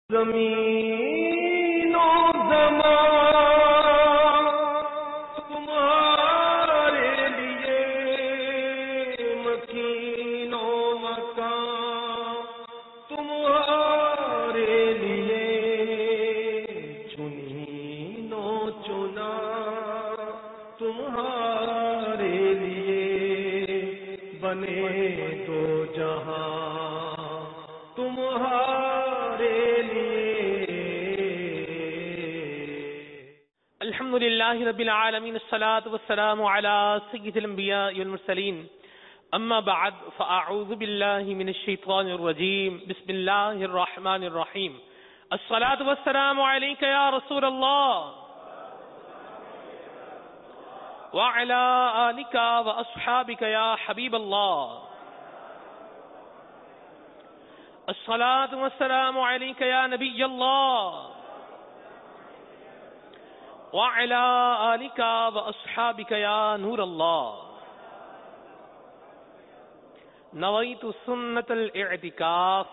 زمین و زمان تمہارے لیے، مکین و مکان تمہارے لیے، چنین و چنا تمہارے لیے، بنے دو جہاں تمہارے الحمد لله رب العالمين، الصلاة والسلام على سيد الأنبياء والمرسلين، أما بعد فأعوذ بالله من الشيطان الرجيم، بسم الله الرحمن الرحيم. الصلاة والسلام عليك يا رسول الله وعلى آلك وأصحابك يا حبيب الله. الصلاة والسلام عليك يا نبي الله وعلى آلك وأصحابك يا نور الله. نويت سنة الاعتكاف.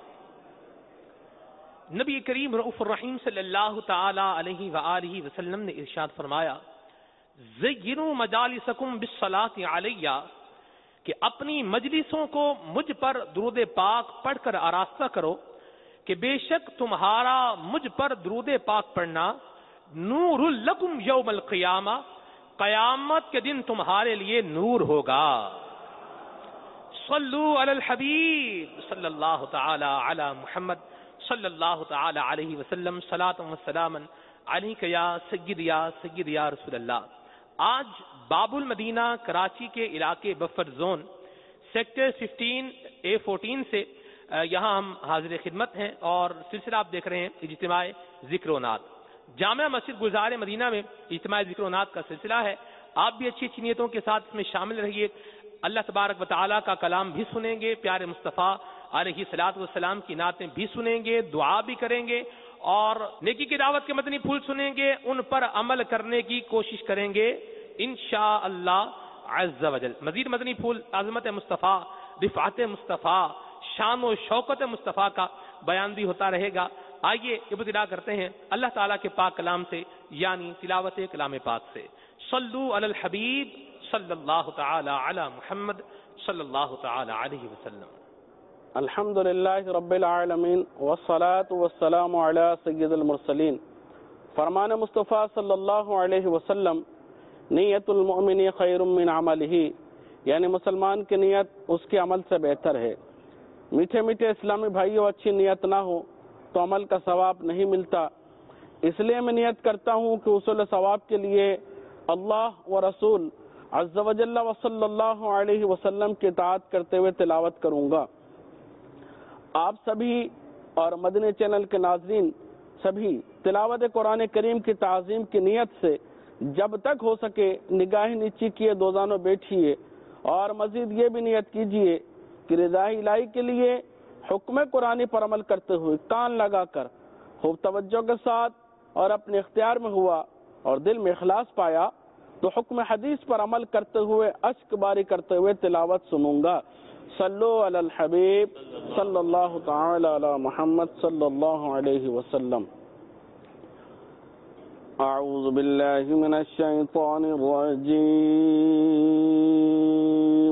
نبی کریم رؤوف الرحیم صلی اللہ تعالی علیہ وآلہ وسلم نے ارشاد فرمایا، زینوا مجالسکم بالصلاۃ علی، کہ اپنی مجلسوں کو مجھ پر درود پاک پڑھ کر آراستہ کرو، کہ بے شک تمہارا مجھ پر درود پاک پڑھنا نور لکم یوم القیامہ، قیامت کے دن تمہارے لیے نور ہوگا. صلو علی الحبیب صلی اللہ تعالی علی محمد صلی اللہ تعالی علیہ وسلم، صلاۃ و سلاما علیک یا سید یا رسول اللہ. آج باب المدینہ کراچی کے علاقے بفر زون سیکٹر 15A14 سے یہاں ہم حاضر خدمت ہیں، اور سلسلہ آپ دیکھ رہے ہیں اجتماع ذکر و نعت. جامع مسجد گلزار مدینہ میں اجتماع ذکر و نعت کا سلسلہ ہے. آپ بھی اچھی اچھی نیتوں کے ساتھ اس میں شامل رہیے. اللہ تبارک و تعالیٰ کا کلام بھی سنیں گے، پیارے مصطفیٰ علیہ الصلوۃ والسلام کی نعتیں بھی سنیں گے، دعا بھی کریں گے، اور نیکی کی دعوت کے مدنی پھول سنیں گے، ان پر عمل کرنے کی کوشش کریں گے انشاءاللہ عز و جل. مزید مدنی پھول عظمت مصطفیٰ، رفعت مصطفیٰ، شان و شوکت مصطفیٰ کا بیان بھی ہوتا رہے گا. آئیے ابتدا کرتے ہیں اللہ تعالیٰ کے پاک کلام سے، یعنی تلاوت کلام پاک سے. صلو علی الحبیب صلی اللہ تعالی علی محمد صلی اللہ تعالی علیہ وسلم. الحمد للہ رب العالمین والصلاة والسلام علی سید المرسلین. فرمان مصطفیٰ صلی اللہ علیہ وسلم، نیت المؤمن خیر من عملہ، یعنی مسلمان کی نیت اس کے عمل سے بہتر ہے. میٹھے میٹھے اسلامی بھائیوں، اچھی نیت نہ ہو تو عمل کا ثواب نہیں ملتا. اس لیے میں نیت کرتا ہوں کہ حصول ثواب کے لیے اللہ و رسول عز و جل و صلی اللہ علیہ وسلم کی اطاعت کرتے ہوئے تلاوت کروں گا. آپ سبھی اور مدنی چینل کے ناظرین سبھی تلاوت قرآن کریم کی تعظیم کی نیت سے جب تک ہو سکے نگاہ نیچی کیے دو زانوں بیٹھیے، اور مزید یہ بھی نیت کیجیے کہ رضا الہی کے لیے حکم قرآنی پر عمل کرتے ہوئے کان لگا کر خوب توجہ کے ساتھ اور اپنے اختیار میں ہوا اور دل میں اخلاص پایا تو حکم حدیث پر عمل کرتے ہوئے اشک باری کرتے ہوئے تلاوت سنوں گا. صلو علی الحبیب صلی اللہ تعالی علی محمد صلی اللہ علیہ وسلم. اعوذ باللہ من الشیطان الرجیم.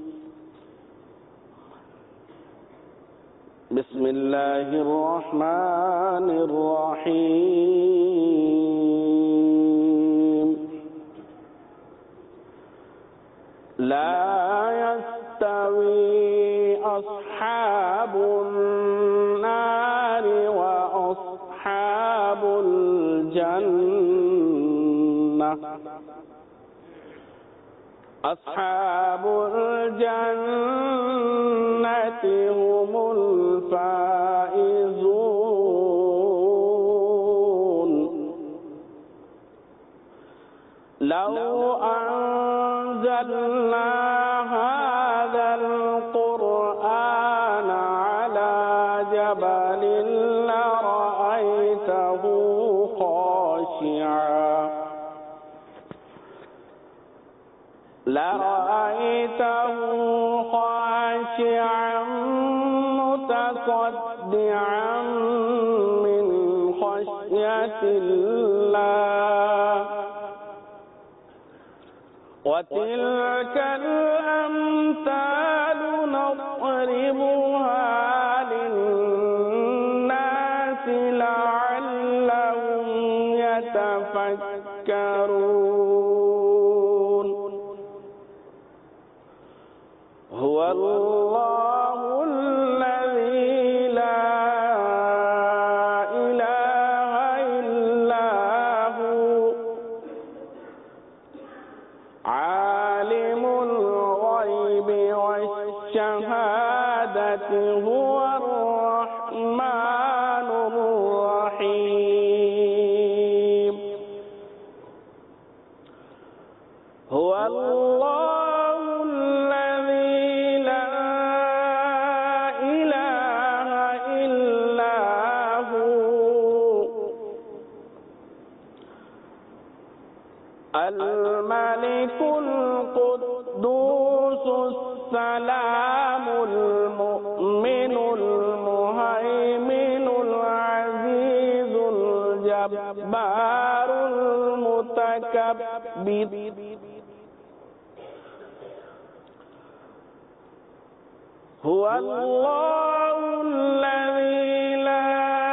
بسم اللہ الرحمن الرحیم. لا يستوي أصحاب النار وأصحاب الجنة. أصحاب الجنة هم الفائزون. لو أنزلنا هذا القرآن على جبل لرأيته خاشعا خاشعا متصدعا الله وتلك الأمثال نضربها للناس لعلهم يتفكرون هو الله الذي لا إله إلا هو عالم الغيب والشهادة هو الرحمن الرحيم هو الله الذي لا إله إلا هو الملك القدوس السلام المؤمن المهيمن العزيز الجبار المتكبر هو الله الذي لا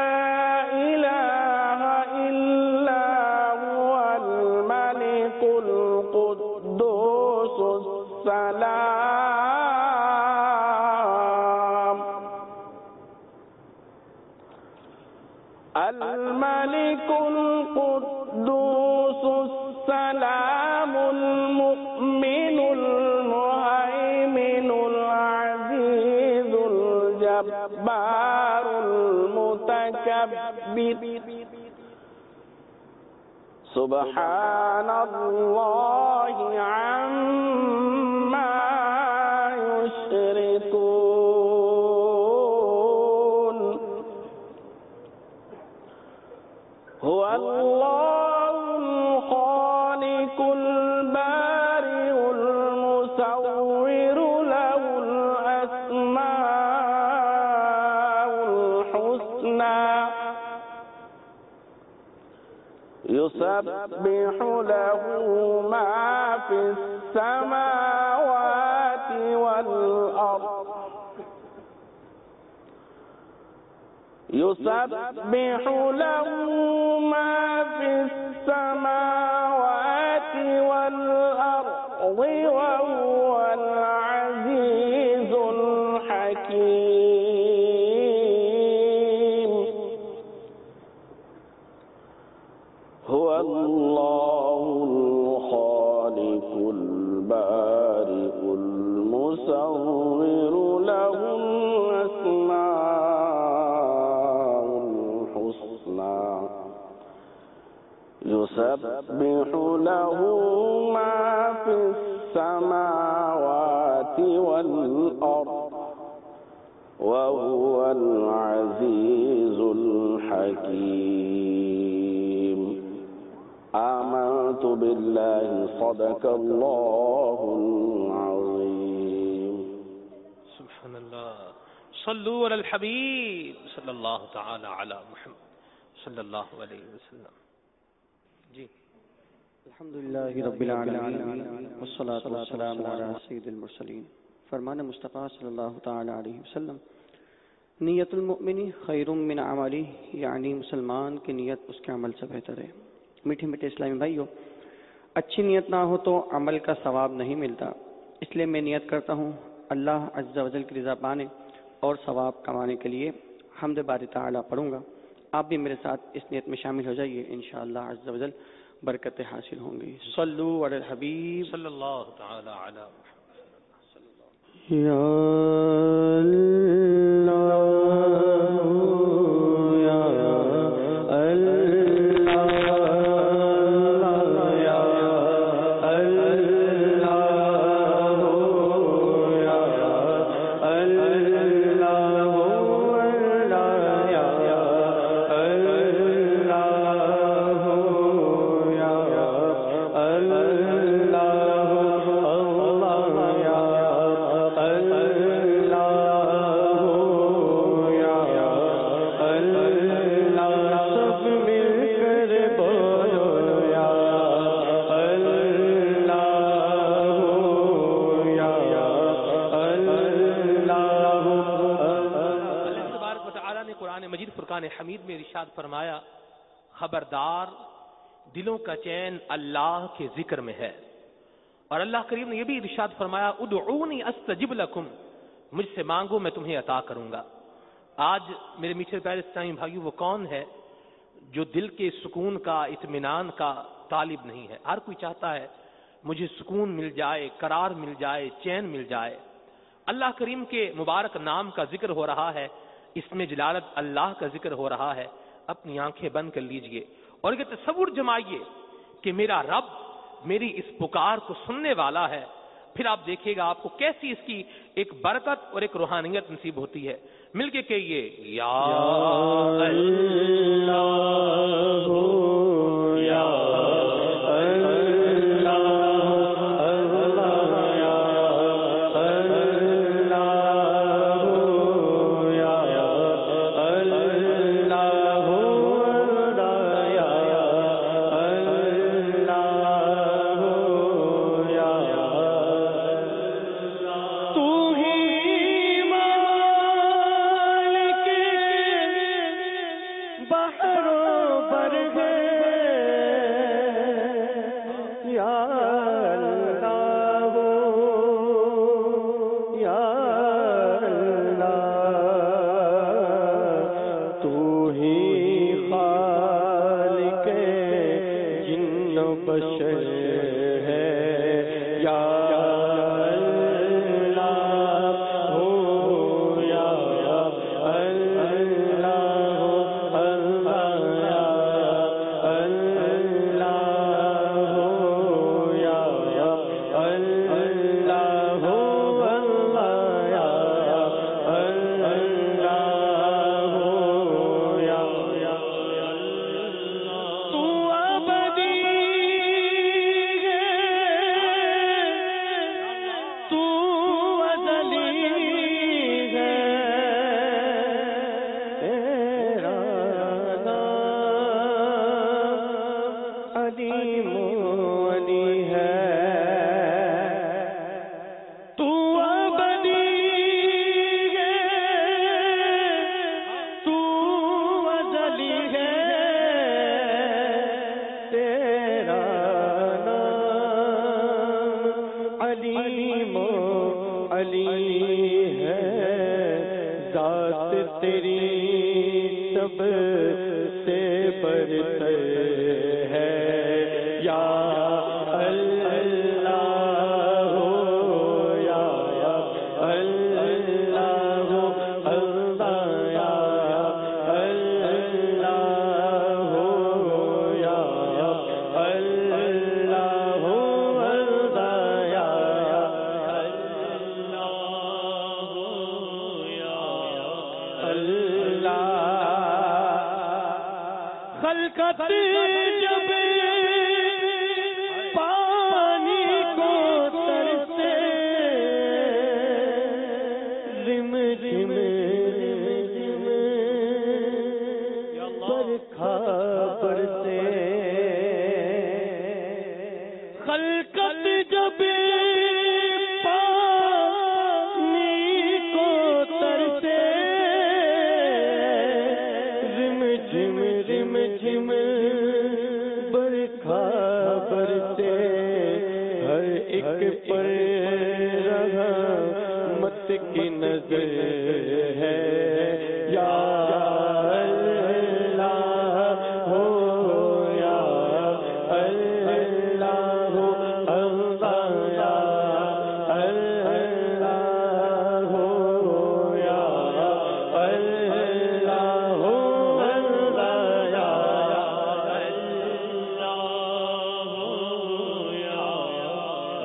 إله إلا هو الملك القدوس السلام الملك القدوس السلام المؤمن المهيمن العزيز الجبار المتكبر سبحان الله عما يشركون هو الله الخالق البارئ المصور له الأسماء الحسنى يسبح له ما في السماوات والأرض يسبح له ما في السماوات والأرض وهو العزيز الحكيم هو الله الخالق البارئ المصور له الأسماء الحسنى يسبح له ما في السماوات والأرض وهو العزيز الحكيم آمنت بالله صدق الله العظيم سبحان الله صلوا على الحبيب صلى الله تعالى على محمد صلى الله عليه وسلم جی الحمدللہ رب العالمین والصلاة والسلام علی سید المرسلین فرمان مصطفیٰ صلی اللہ تعالی علیہ وسلم نیت المؤمن خیر من عملی یعنی مسلمان کی نیت اس کے عمل سے بہتر ہے میٹھے میٹھے اسلامی بھائیو اچھی نیت نہ ہو تو عمل کا ثواب نہیں ملتا اس لیے میں نیت کرتا ہوں اللہ عز و جل کی رضا پانے اور ثواب کمانے کے لیے حمد باری تعالی پڑھوں گا آپ بھی میرے ساتھ اس نیت میں شامل ہو جائیے انشاءاللہ عز و جل برکتیں حاصل ہوں گی صلو علی الحبیب صلی اللہ تعالی علی محمد یا فرقان حمید میں ارشاد فرمایا خبردار دلوں کا چین اللہ کے ذکر میں ہے. اور اللہ کریم نے یہ بھی ارشاد فرمایا ادعونی استجب لکم، مجھ سے مانگو میں تمہیں عطا کروں گا. آج میرے میٹھے پیارے اسلامی بھائیو وہ کون ہے جو دل کے سکون کا اطمینان کا طالب نہیں ہے؟ ہر کوئی چاہتا ہے مجھے سکون مل جائے، قرار مل جائے، چین مل جائے. اللہ کریم کے مبارک نام کا ذکر ہو رہا ہے، اس میں جلالت اللہ کا ذکر ہو رہا ہے. اپنی آنکھیں بند کر لیجئے اور یہ تصور جمائیے کہ میرا رب میری اس پکار کو سننے والا ہے. پھر آپ دیکھیے گا آپ کو کیسی اس کی ایک برکت اور ایک روحانیت نصیب ہوتی ہے. مل کے کہیے یا اللہ یا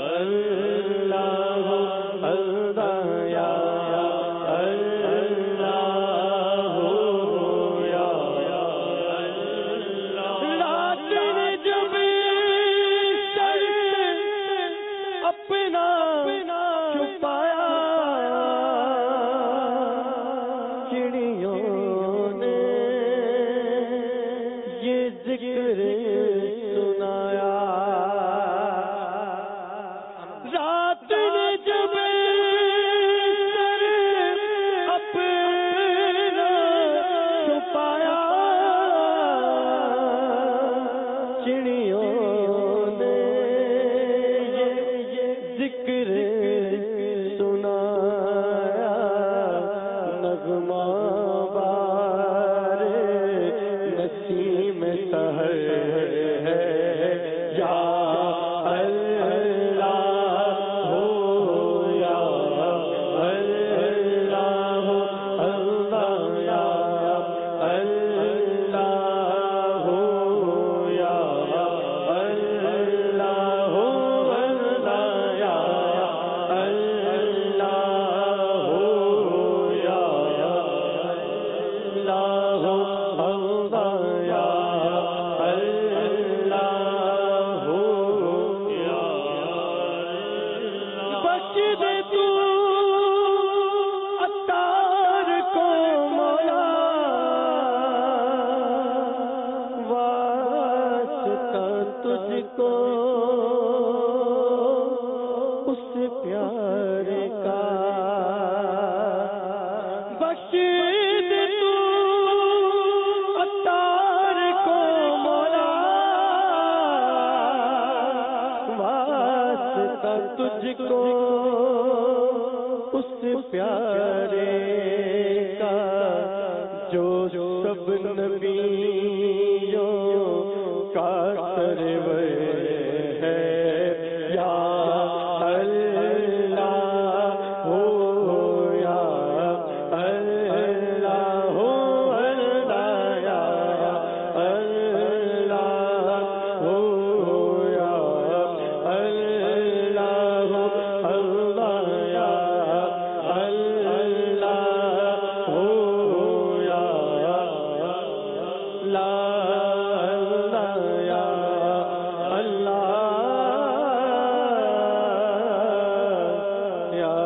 اللہ اس پیارے کا جو سب نبیوں کا سرور ہے یا اللہ ہو یا اللہ ہو اللہ یا اللہ ہو یا اللہ ہو اللہ یا اللہ ہو یا لا اللہ یا اللہ یا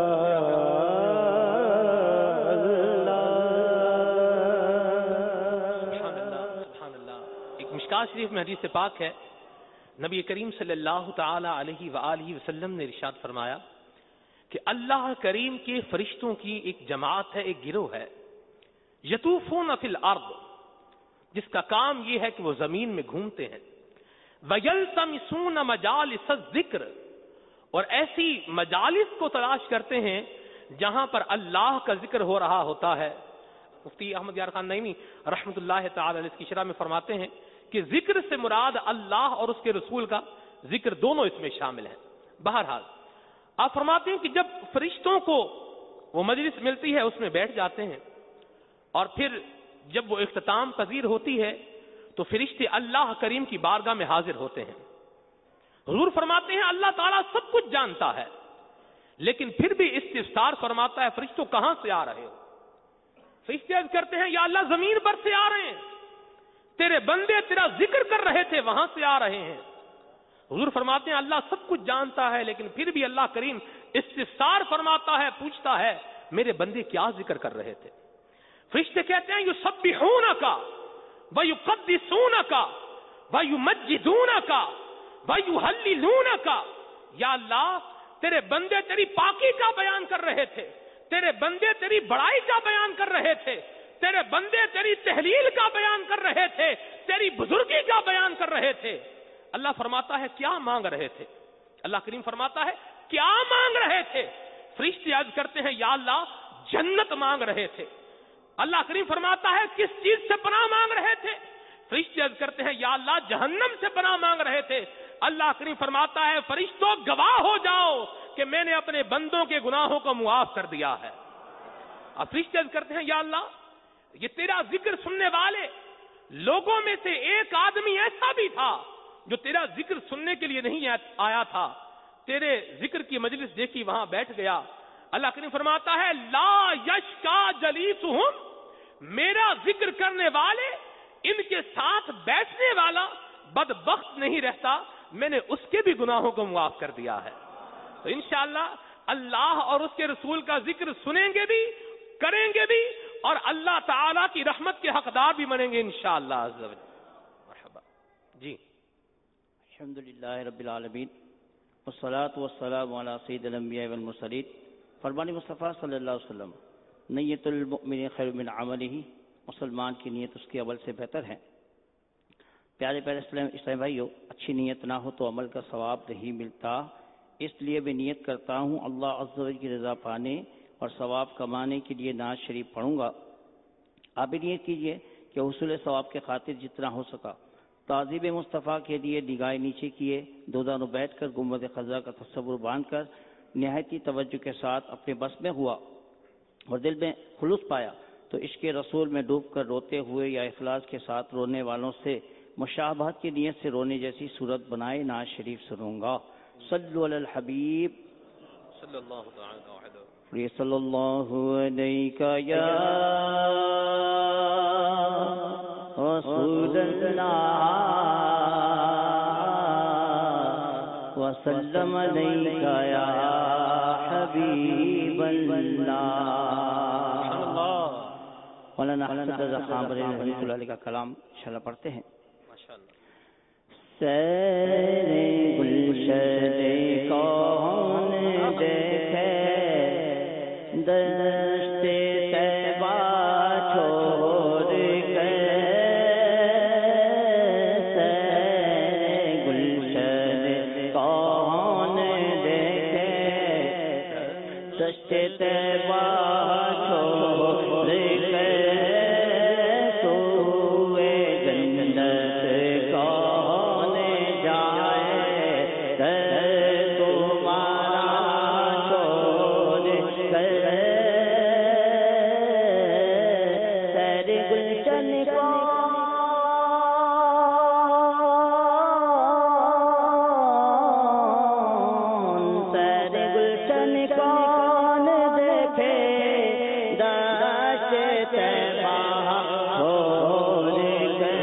سبحان اللہ سبحان اللہ. ایک مشکات شریف میں حدیث پاک ہے، نبی کریم صلی اللہ تعالی علیہ وآلہ وسلم نے ارشاد فرمایا کہ اللہ کریم کے فرشتوں کی ایک جماعت ہے، ایک گروہ ہے، یطوفون فی الارض، جس کا کام یہ ہے کہ وہ زمین میں گھومتے ہیں، وَيَلْتَمِسُونَ مَجَالِسَ الذِّكْرِ، اور ایسی مجالس کو تلاش کرتے ہیں جہاں پر اللہ کا ذکر ہو رہا ہوتا ہے. مفتی احمد یار خان نعیمی رحمۃ اللہ تعالی علیہ اس کی شرح میں فرماتے ہیں کہ ذکر سے مراد اللہ اور اس کے رسول کا ذکر دونوں اس میں شامل ہیں. بہرحال آپ فرماتے ہیں کہ جب فرشتوں کو وہ مجلس ملتی ہے اس میں بیٹھ جاتے ہیں، اور پھر جب وہ اختتام پذیر ہوتی ہے تو فرشتے اللہ کریم کی بارگاہ میں حاضر ہوتے ہیں. حضور فرماتے ہیں اللہ تعالیٰ سب کچھ جانتا ہے، لیکن پھر بھی استفسار فرماتا ہے فرشتوں کہاں سے آ رہے ہو؟ فرشتے عرض کرتے ہیں یا اللہ زمین پر سے آ رہے ہیں، تیرے بندے تیرا ذکر کر رہے تھے وہاں سے آ رہے ہیں. حضور فرماتے ہیں اللہ سب کچھ جانتا ہے، لیکن پھر بھی اللہ کریم استفسار فرماتا ہے، پوچھتا ہے میرے بندے کیا ذکر کر رہے تھے؟ فرشتے کہتے ہیں یسبحونک ویقدسونک ویمجدونک ویہللونک، یا اللہ تیرے بندے تیری پاکی کا بیان کر رہے تھے، تیرے بندے تیری بڑائی کا بیان کر رہے تھے، تیرے بندے تیری تحلیل کا بیان کر رہے تھے، تیری بزرگی کا بیان کر رہے تھے. اللہ فرماتا ہے کیا مانگ رہے تھے؟ اللہ کریم فرماتا ہے کیا مانگ رہے تھے؟ فرشتے عرض کرتے ہیں یا اللہ جنت مانگ رہے تھے. اللہ کریم فرماتا ہے کس چیز سے پناہ مانگ رہے تھے؟ فرشتے عرض کرتے ہیں یا اللہ جہنم سے پناہ مانگ رہے تھے. اللہ کریم فرماتا ہے فرشتوں گواہ ہو جاؤ کہ میں نے اپنے بندوں کے گناہوں کو معاف کر دیا ہے. اب فرشتے عرض کرتے ہیں یا اللہ یہ تیرا ذکر سننے والے لوگوں میں سے ایک آدمی ایسا بھی تھا جو تیرا ذکر سننے کے لیے نہیں آیا تھا، تیرے ذکر کی مجلس دیکھی وہاں بیٹھ گیا. اللہ کریم فرماتا ہے لا یشکا جلیسہم، میرا ذکر کرنے والے ان کے ساتھ بیٹھنے والا بدبخت نہیں رہتا، میں نے اس کے بھی گناہوں کو معاف کر دیا ہے. تو انشاءاللہ اللہ اور اس کے رسول کا ذکر سنیں گے بھی، کریں گے بھی، اور اللہ تعالیٰ کی رحمت کے حقدار بھی بنیں گے انشاءاللہ عز و جل. مرحبا جی. الحمدللہ رب العالمین والصلاة والسلام علی سید الانبیاء والمرسلین. فرمان مصطفیٰ صلی اللہ علیہ وسلم نیت المؤمن خیر من عملہ، مسلمان کی نیت اس کے عمل سے بہتر ہے. پیارے پیارے اسلام بھائیو، اچھی نیت نہ ہو تو عمل کا ثواب نہیں ملتا. اس لیے میں نیت کرتا ہوں اللہ عز و جل کی رضا پانے اور ثواب کمانے کے لیے نعت شریف پڑھوں گا. آپ بھی نیت کیجئے کہ حصول ثواب کے خاطر جتنا ہو سکا تعظیم مصطفیٰ کے لیے نگاہ نیچے کیے، دو دانوں بیٹھ کر گنبد خضرا کا تصور باندھ کر نہایتی توجہ کے ساتھ اپنے بس میں ہوا اور دل میں خلوص پایا تو عشق رسول میں ڈوب کر روتے ہوئے یا اخلاص کے ساتھ رونے والوں سے مشابہت کی نیت سے رونے جیسی صورت بنائے نعت شریف سنوں گا. صلو علی الحبیب صلی اللہ تعالی وحدہ صلی اللہ علیہ یا رسول اللہ وسلم علیہ یا حبیب اللہ. مولانا حضرت رضا خان بریلوی رحمۃ اللہ علیہ کا کلام انشاءاللہ پڑھتے ہیں. ماشاءاللہ. سیر گلشن کون دیکھے دشت طیبہ چھوڑ کر، سیر گلشن کون دیکھے دشت طیبہ چھوڑ کے سوئے جنت کون جائے در تمہارا چھوڑ کر سیر گلشن کون دیکھے دشت طیبہ چھوڑ کر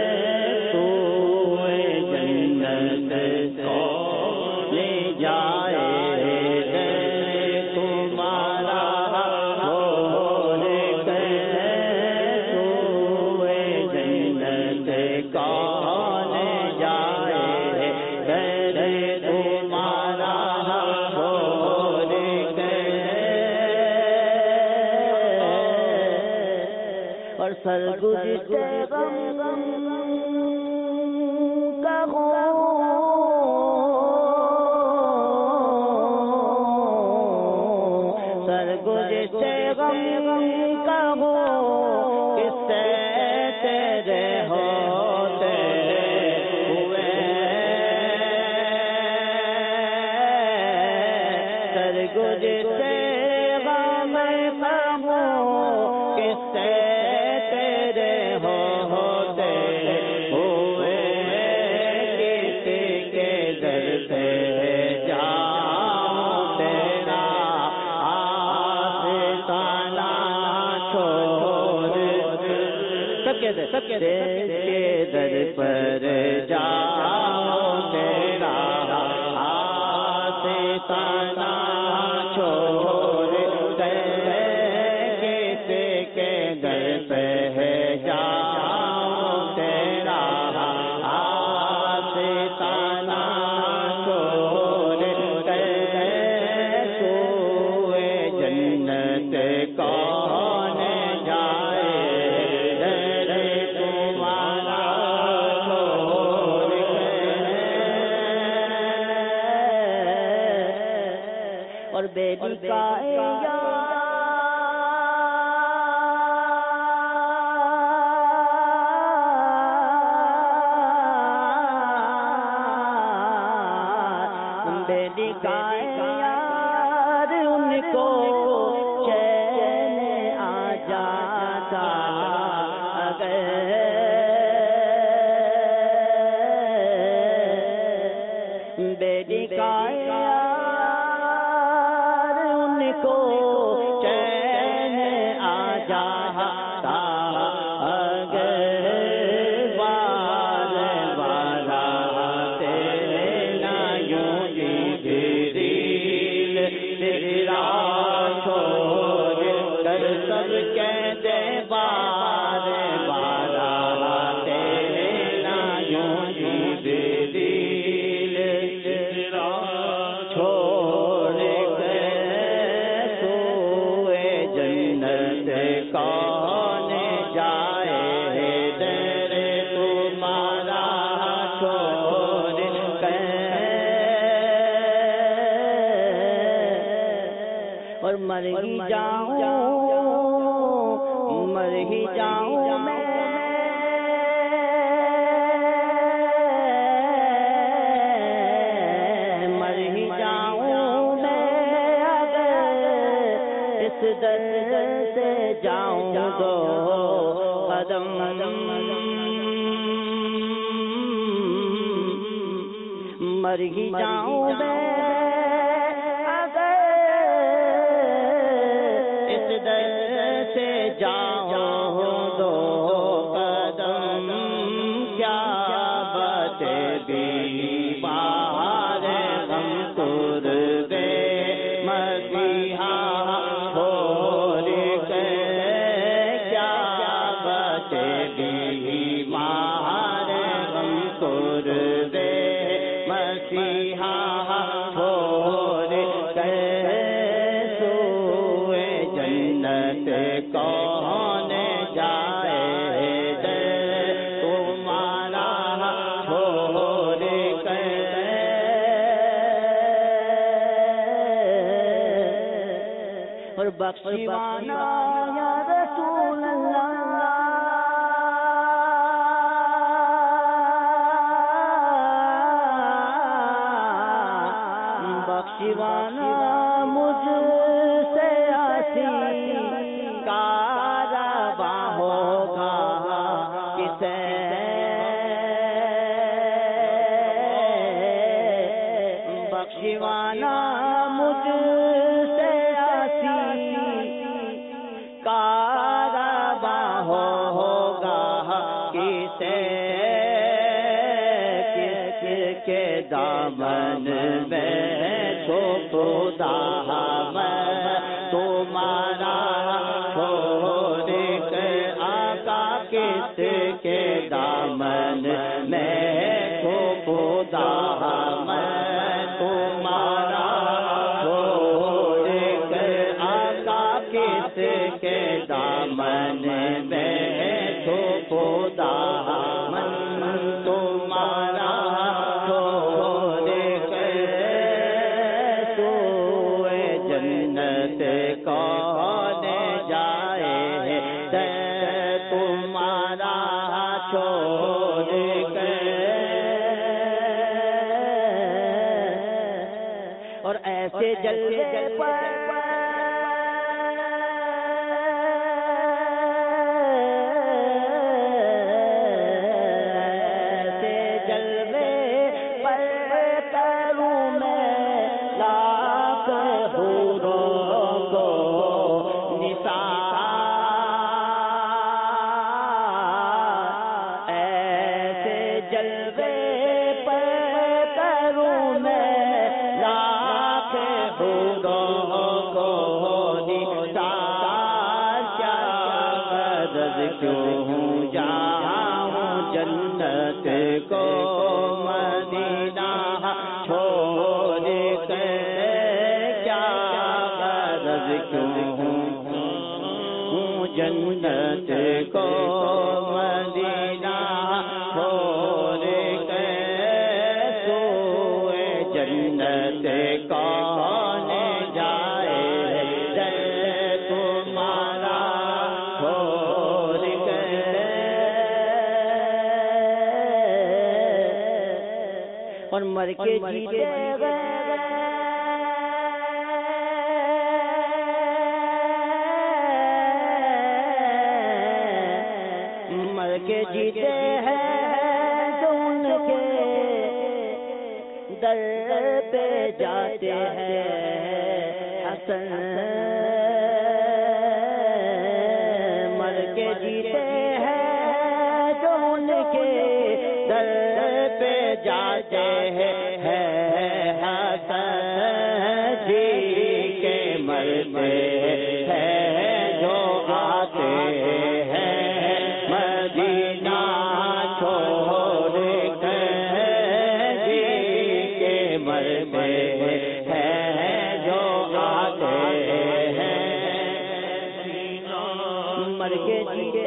سوئے جنت کون جائے در تمہارا چھوڑ کر سوئے جنت کون جائے در تمہارا اور سرگزشتے غم کا سرگزشتے غم کا کس سے تیرے ہوتے ہوئے سرگزشتے غم کا کس سے تیرے ہوتے ہوئے کسی کے در پہ جاؤں تیرا آستانہ چھوڑ سب کے در پر جاؤں تیرا آستانہ چھوڑ کسی کے در پہ جاؤں تیرا آستانہ چھوڑ سوئے جنت کون جائے در تمہارا چھوڑ اور بیٹی کا بیٹی کا یار ان کو چین آ جاتا اگر بیٹی کا یار ان کو چین آ جاتا اگر بار بار آتے نہ یوں جبریل تیرا چھوڑ کر سب کہتے بار بار آتے نہ یوں جبریل تیرا چھوڑ کر سوئے جنت کون جائے در تمہارا چھوڑ کر اور مر ہی جاؤں میں مر ہی جاؤں میں اگر اس در سے جاؤں دو قدم مر ہی جاؤں میں اگر اس در سے جاؤں دو قدم کیا بات بیمار غم تربے مسیحا چھوڑ کے کیا بات بیمار غم تربے مسیحا چھوڑ کے سوئے جنت کون جائے در تمہارا چھوڑ کے اور بخشیوانا یا رسول اللہ بخشیوانا مجھ سے آسی کارواں ہوگا کسے بخشیوانا مجھ سے آسی کارواں ہوگا کسے کس کے دامن میں تو خدا میں تمہارا چھوڑ کے آقا کس کے دامن میں تو خدا میں تمہارا چھوڑ کے آقا کس کے دامن میں تو خدا من تمہارا چھوڑ کے سوئے جنت کون جائے تمہارا چھوڑ کے اور ایسے جلوے پر کیوں جاؤں جنت کو مدینہ چھوڑ کے کیا غرض کیوں جنت کو مدینہ چھوڑ کے سوئے جنت کون جائے تمہارا اور مر کے جیتے مر کے جیتے ہیں جو ان کے در پہ جاتے ہیں حسن مر کے جیتے ہیں جو ان کے در پہ جاتے ہیں حسن جی کے مرتے ہیں جو آتے ہیں مدینہ چھوڑ کے جی کے مرتے ہیں جو آتے ہیں مر کے جیتے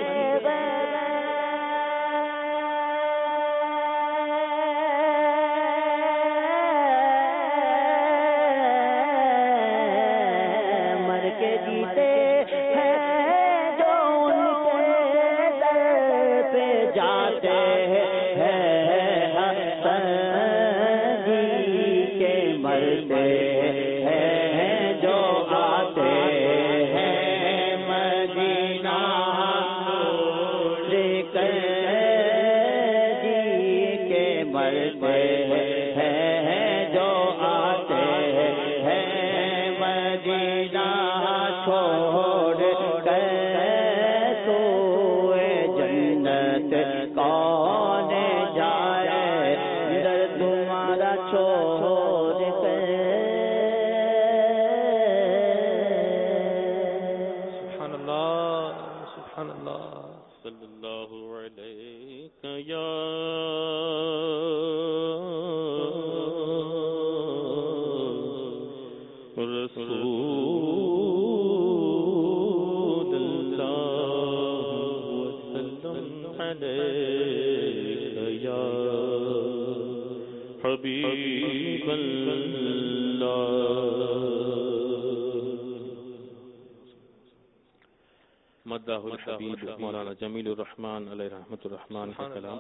مدہ الحبیب مولانا جمیل الرحمن علیہ رحمۃ الرحمن کا کلام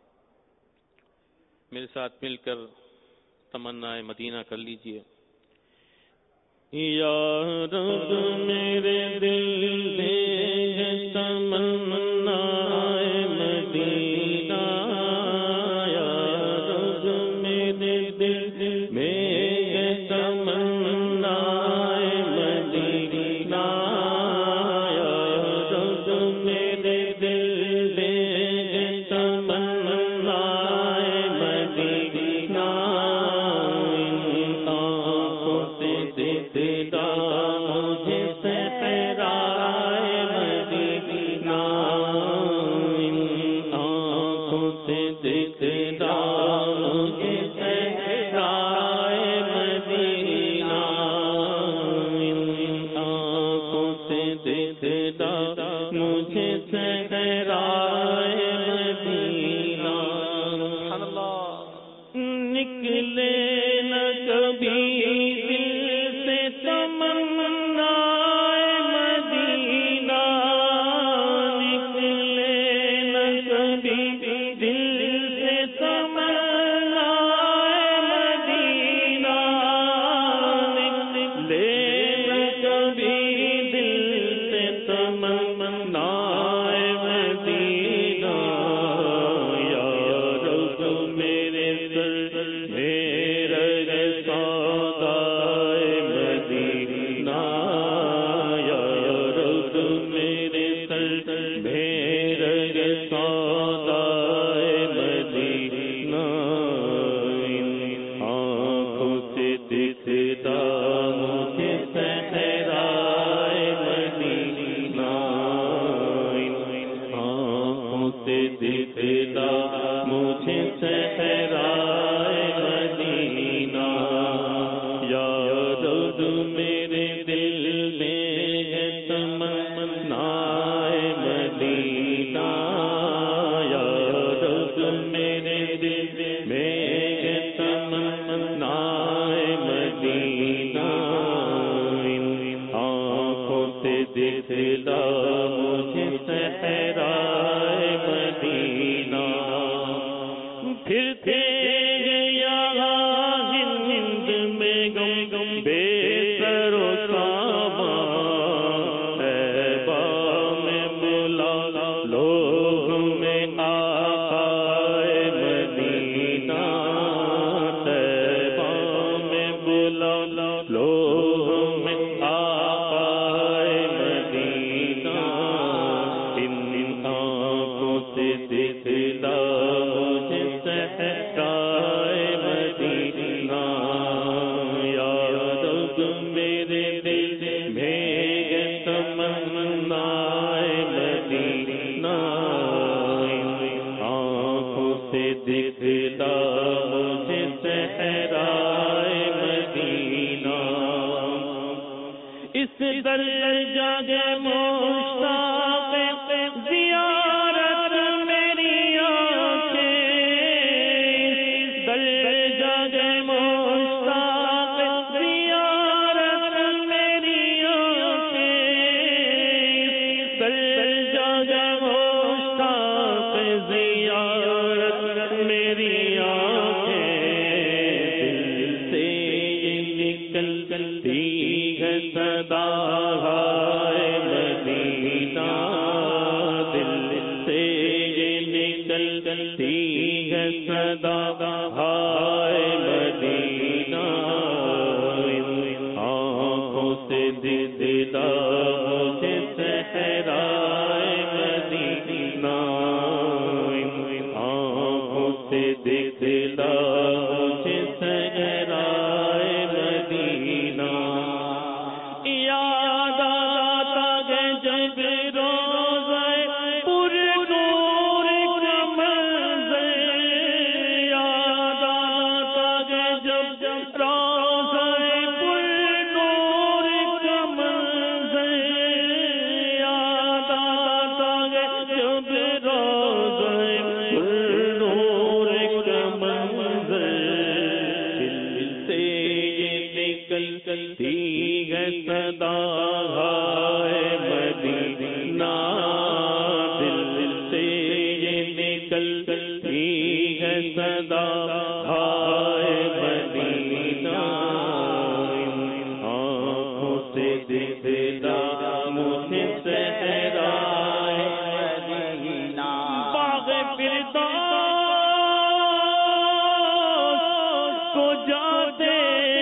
میرے ساتھ مل کر تمنا مدینہ کر لیجئے. یا رب میرے دل میں تمنا مدینہ، یا رب میرے دل میں تمنا مدینہ، یا رب میرے دل میں تمنا مدینہ، آنکھوں سے دیدہ مجھے صحرائے مدینہ، آنکھوں سے دیدہ مجھے صحرائے مدینہ، آنکھوں سے دیدہ مجھے صحرائے مدینہ. سبحان اللہ. نکلے نہ کبھی دل سے تمنا مدینہ، نکلے نہ کبھی دل سے تمنا مدینہ، نکلے نہ کبھی دل سے تمنا مدینہ، یا رب میرے سر میرا سودائے مدینہ، یا رب میرے سر میرا سودائے مدینہ، آنکھوں سے دکھتا مجھے صحرائے مدینہ، آنکھوں سے دکھتا مجھے صحرائے مدینہ، یا رب میرے دل میں تمنا مدینہ، یا رب میرے دل میں تمنا مدینہ، آنکھوں سے دکھلا مجھے صحرائے مدینہ. پھرتے یہاں ہند میں گم بے سر و سامان، طیبہ میں بلا لوگ میں آقائے مدینہ، طیبہ میں بلا لوگ میں آقائے مدینہ، ان آنکھوں سے دکھلا مجھے صحرائے مدینہ، یا رب میرے دل میں تمنا مدینہ، آنکھوں سے دکھلا مجھے صحرائے مدینہ. اس درجہ مشتاق زیارت میری آنکھیں، اس درجہ مشتاق زیارت میری آنکھیں، اس درجہ مشتاق زیارت میری آنکھیں، دل سے نکلتی ہے صدا ہائے مدینہ، دل سے نکلتی ہے صدا ہائے مدینہ، آنکھوں سے دکھلا مجھے صحرائے مدینہ، آنکھوں سے دکھلا مجھے صحرائے مدینہ. یاد آتا ہے جب روزہ پر نور کا منظر، یاد صدا ہائے مدینہ آنکھوں سے دکھلا مجھے صحرائے مدینہ باغ فردوس کو جاتے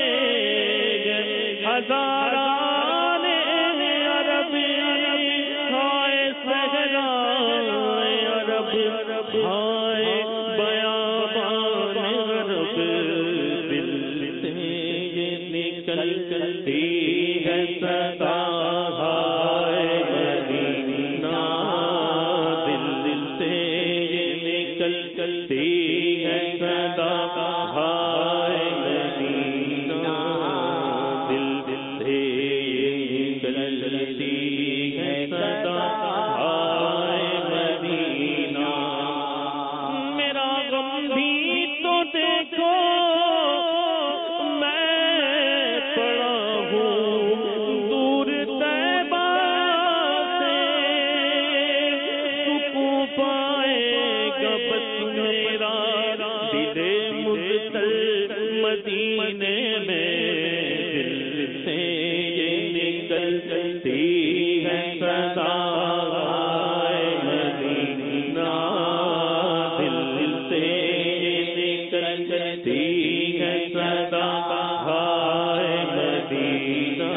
ہزاران عرب ہائے صحرائے عرب ہائے بیابان عرب دل سے یہ نکلتی ہے صدا ہائے مدینہ دل سے یہ نکلتی ہے صدا ہائے مدینہ دل سے یہ نکلتی ہے صدا ہائے مدینہ میرا غم بھی تو دیکھو میں پڑا ہوں دور طیبہ سے سکون پائے گا بس میرا دل مبتل مدینے میں دل سے یہ نکلتی ہے صدا ہائے مدینہ دل سے یہ نکلتی ہے صدا ہائے مدینہ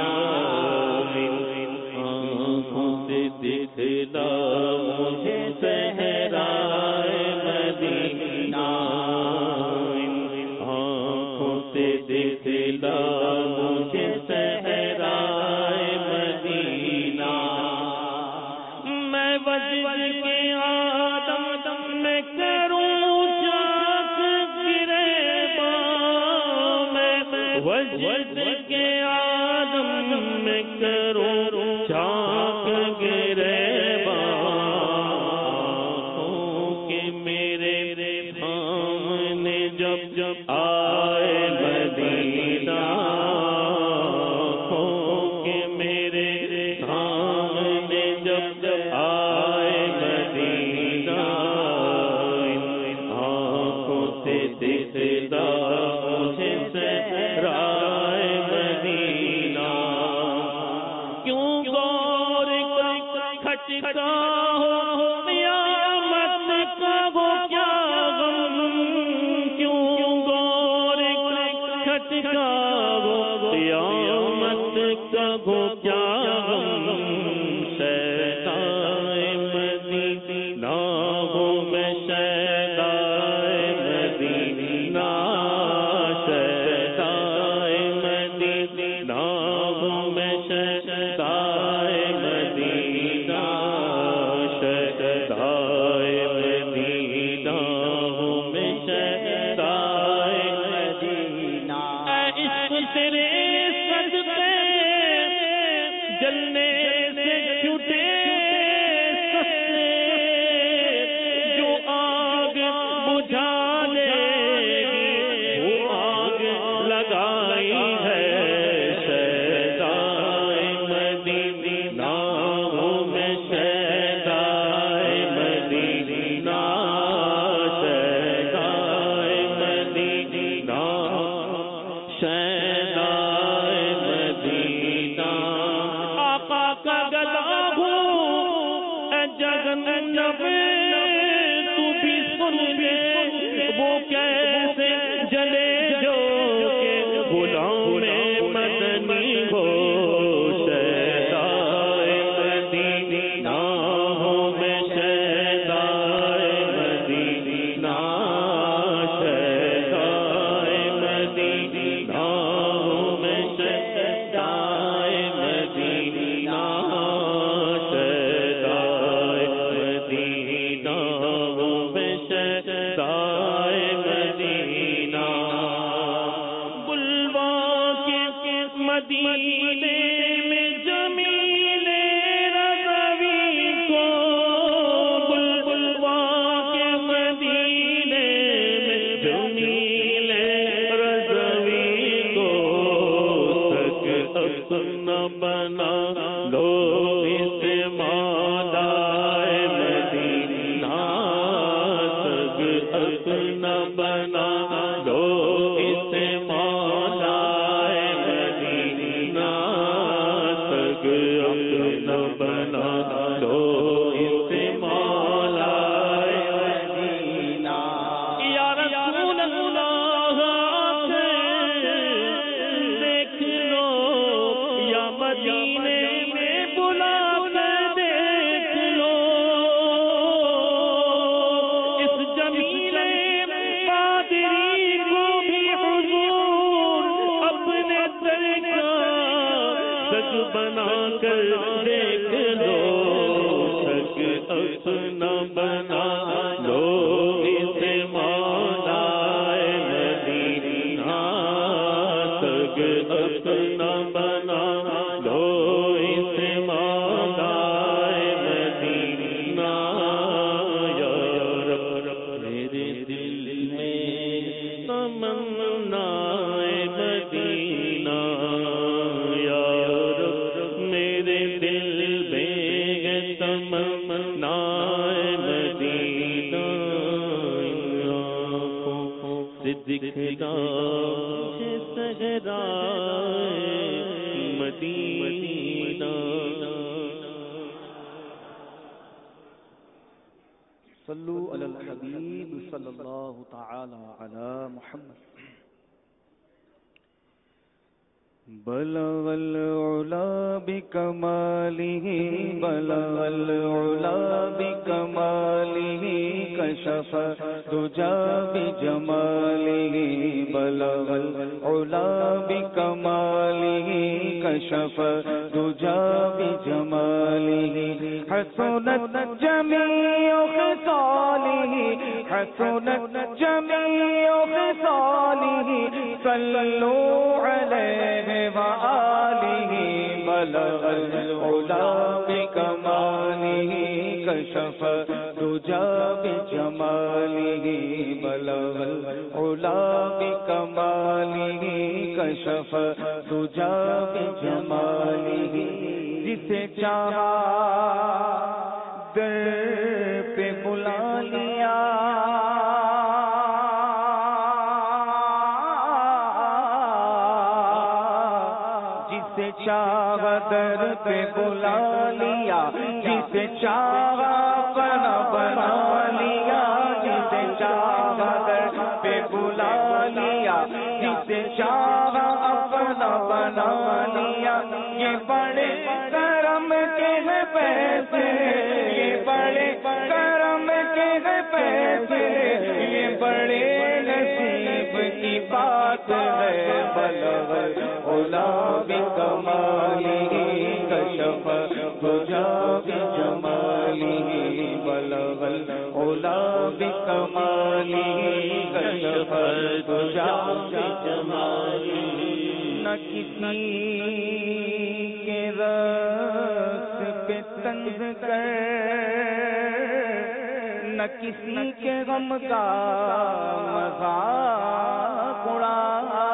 آنکھوں سے دکھلا مجھے صحرائے مدینہ آنکھوں سے دکھلا مجھے صحرائے مدینہ میں وجہ کے آدم میں کروں چاک گریباں میں وجہ کے آدم میں کروں چاک گریباں کہ میرے سامنے جب آئے مدینہ کہ میرے سامنے جب آئے مدینہ آنکھوں سے دکھلا مجھے صحرائے مدینہ کیوں غور کا کھٹکا ہو قیامت کا وہ کیا غم کیوں غور کا کھٹکا ہو قیامت کا وہ کیا غم شیدائے مدینہ ہو میں شیدائے مدینہ شیدائے مدینہ ہو میں شیدائے مدینہ شیدائے مدینہ ہو میں شیدائے مدینہ عشق تیرے صدقے جلنے سے چھوٹے سستے جو آگ بجھا لے وہ آگ لگائی ہے شیدائے مدینہ ہو میں شیدائے مدینہ شیدائے مدینہ شیدائے مدینہ آقا کا گلا ہوں اے جگنب تو بھی سن لے وہ کیسے جلے جو کہ غلام مدنی ہو شیدائے مدینہ ہو میں شیدائے مدینہ شیدائے مدینہ ہو میں شیدائے مدینہ بنا لو اسے مولا مدینہ یا رسول اللہ دیکھ لو یا مدینے میں بلا کر دیکھ لو اس جمیل قادری کو بھی حضور اپنے سر کا سج بنا کر دیکھ لو سج اپنا بنا لو اسے مولا مدینہ سج اپنا بنا لو اسے مولا مدینہ یا رب میرے دل میں تمنا مدینہ یا رب میرے دل میں تمنا مدینہ آنکھوں سے دکھتا ہے صحرا مدینہ صلو علی الحبیب صلی اللہ تعالی علی محمد بلغ العلا بکمالہ بلغ العلا بکمالہ کشف دجا بجمالہ بلغ العلا بکمالہ کشف دجا بجمالہ حسنت جمیع خصالہ حسنت جمیع خصالہ صلو علیہ وآلہ بلغ العلا بکمالہ کشف دجا بجمالہ بلغ العلا بکمالہ کشف دجا بجمالہ جسے چاہا در پہ بلا لیا جسے چاہا در پہ بلا لیا جسے چاہا اپنا بنا لیا جسے چاہا در پہ بلا لیا جسے چاہا اپنا بنا لیا یہ بڑے کرم کے ہیں پیسے یہ بڑے کرم کے ہیں پیسے یہ بڑے نصیب کی بات ہے بلغ العلا بکمالہ کشف دجا بجمالہ بلغ العلا بکمالہ کشف دجا بجمالہ نہ کسی کے رقص پہ طنز کر نہ کسی کے غم کا مذاق اڑا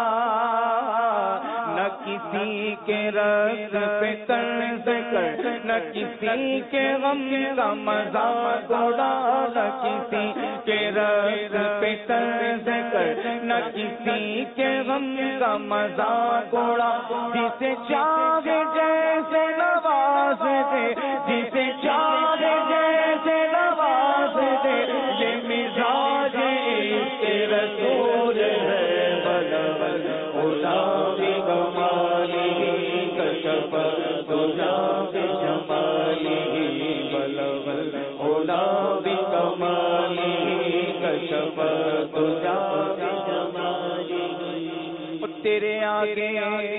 نہ کسی کے رقص پہ طنز کر نہ کسی کے غم کا مذاق اڑا نہ کسی کے رقص پہ طنز کر نہ کسی کے غم کا مذاق اڑا جسے چاہے جیسے نواز دے جسے چاہے جیسے نواز دے یہ مزاج عشق رسول ہے بلغ العلا بکمالہ کشف دجا بجمالہ بلغ العلا بکمالہ کشف دجا بجمالہ تیرے آگے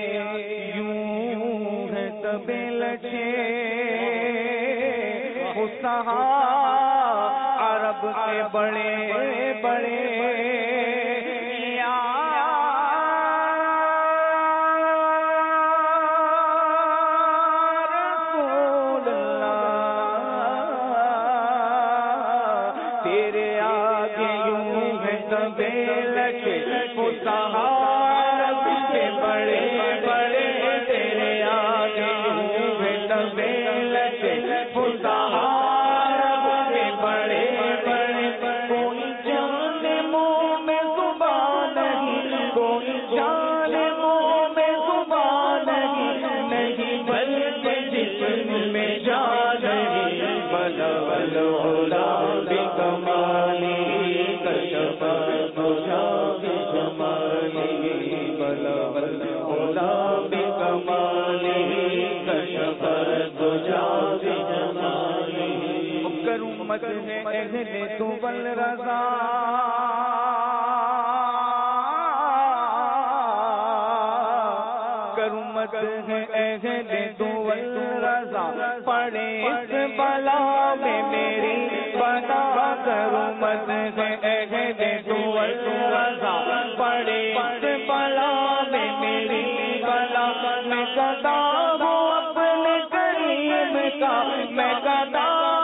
یوں ہے تبے لچے عرب کے بڑے بڑے یا رسول اللہ تیرے آگے یوں ہے تبے لچے عرب کے بڑے بڑے تیرے آگے یوں ہے تبے لچے عرب کے بڑے بڑے کوئی جان منہ میں زبان نہیں کوئی جان منہ میں زبان نہیں بلکہ جسم میں جان العلا بکمالہ کشف الدجا بجمالہ بلغ العلا بکمالہ کشف الدجا بجمالہ کرمت ہے اہل طول رضا کرمت ہے اہل طول رضا پڑے اس بلا میں میری بلا کرمت ہے اہل طول رضا پڑے اس بلا میں میری بلا میں گدا ہوں اپنے کریم کا میں گدا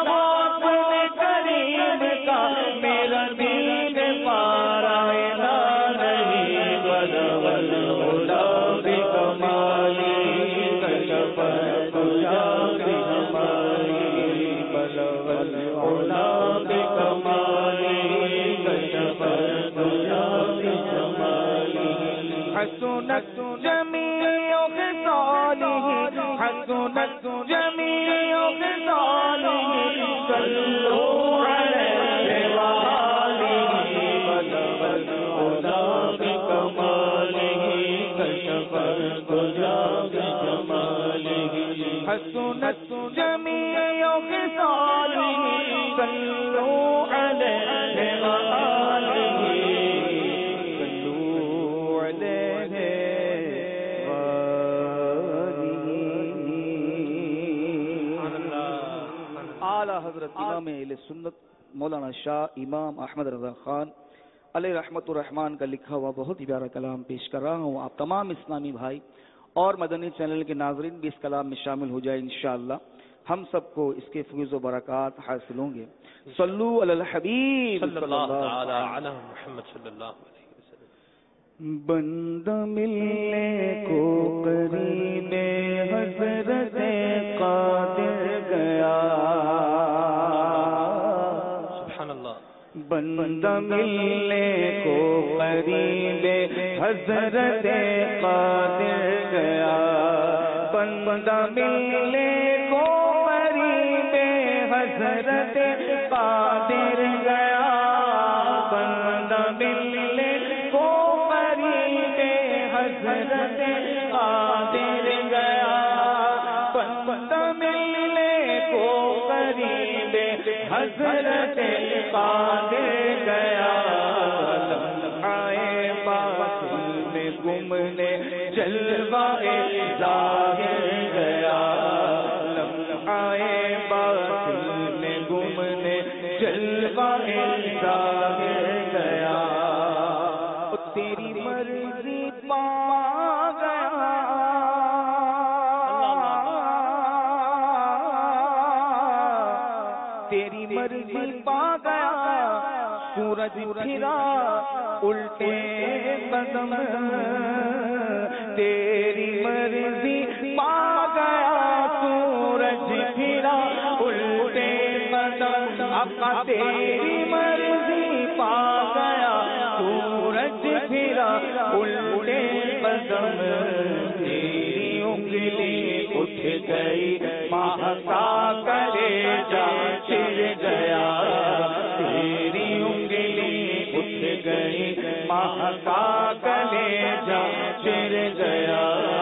حسنت جميع خصاله حسنت جميع خصاله صلوا عليه وآله بلغ العلا بكماله كشف الدجا بجماله حسنت جميع خصاله صلوا عليه وآله حضرت امام اہل سنت مولانا شاہ امام احمد رضا خان علیہ رحمت الرحمان کا لکھا ہوا بہت ہی پیارا کلام پیش کر رہا ہوں. آپ تمام اسلامی بھائی اور مدنی چینل کے ناظرین بھی اس کلام میں شامل ہو جائے انشاءاللہ. ہم سب کو اس کے فیض و برکات حاصل ہوں گے. صلو علی الحبیب صلی اللہ تعالی علی محمد صلی اللہ علیہ وسلم. بندہ ملنے کو قریب حضرت قادر گیا بندہ ملنے کو قریب حضرت قادر گیا بندہ ملنے کو قریب حضرت قادر گیا بندہ ملنے کو قریب حضرت قادر گیا بندہ ملنے کو قریب حضرت قادر گیا آئے باطل میں گم نے جلوہ ظاہر گیا آئے باطل میں گم نے جلوہ ظاہر گیا تیری مرضی پا گیا تیری مرضی پا گیا سورج پھرا الٹے قدم تیری مرضی پا گیا سورج پھرا الٹے قدم آقا تیری مرضی پا گیا سورج پھرا الٹے قدم تیری انگلی اٹھ گئی مہکا کرے جا چر گیا تیری انگلی اٹھ گئی مہکا کرے جا چر گیا.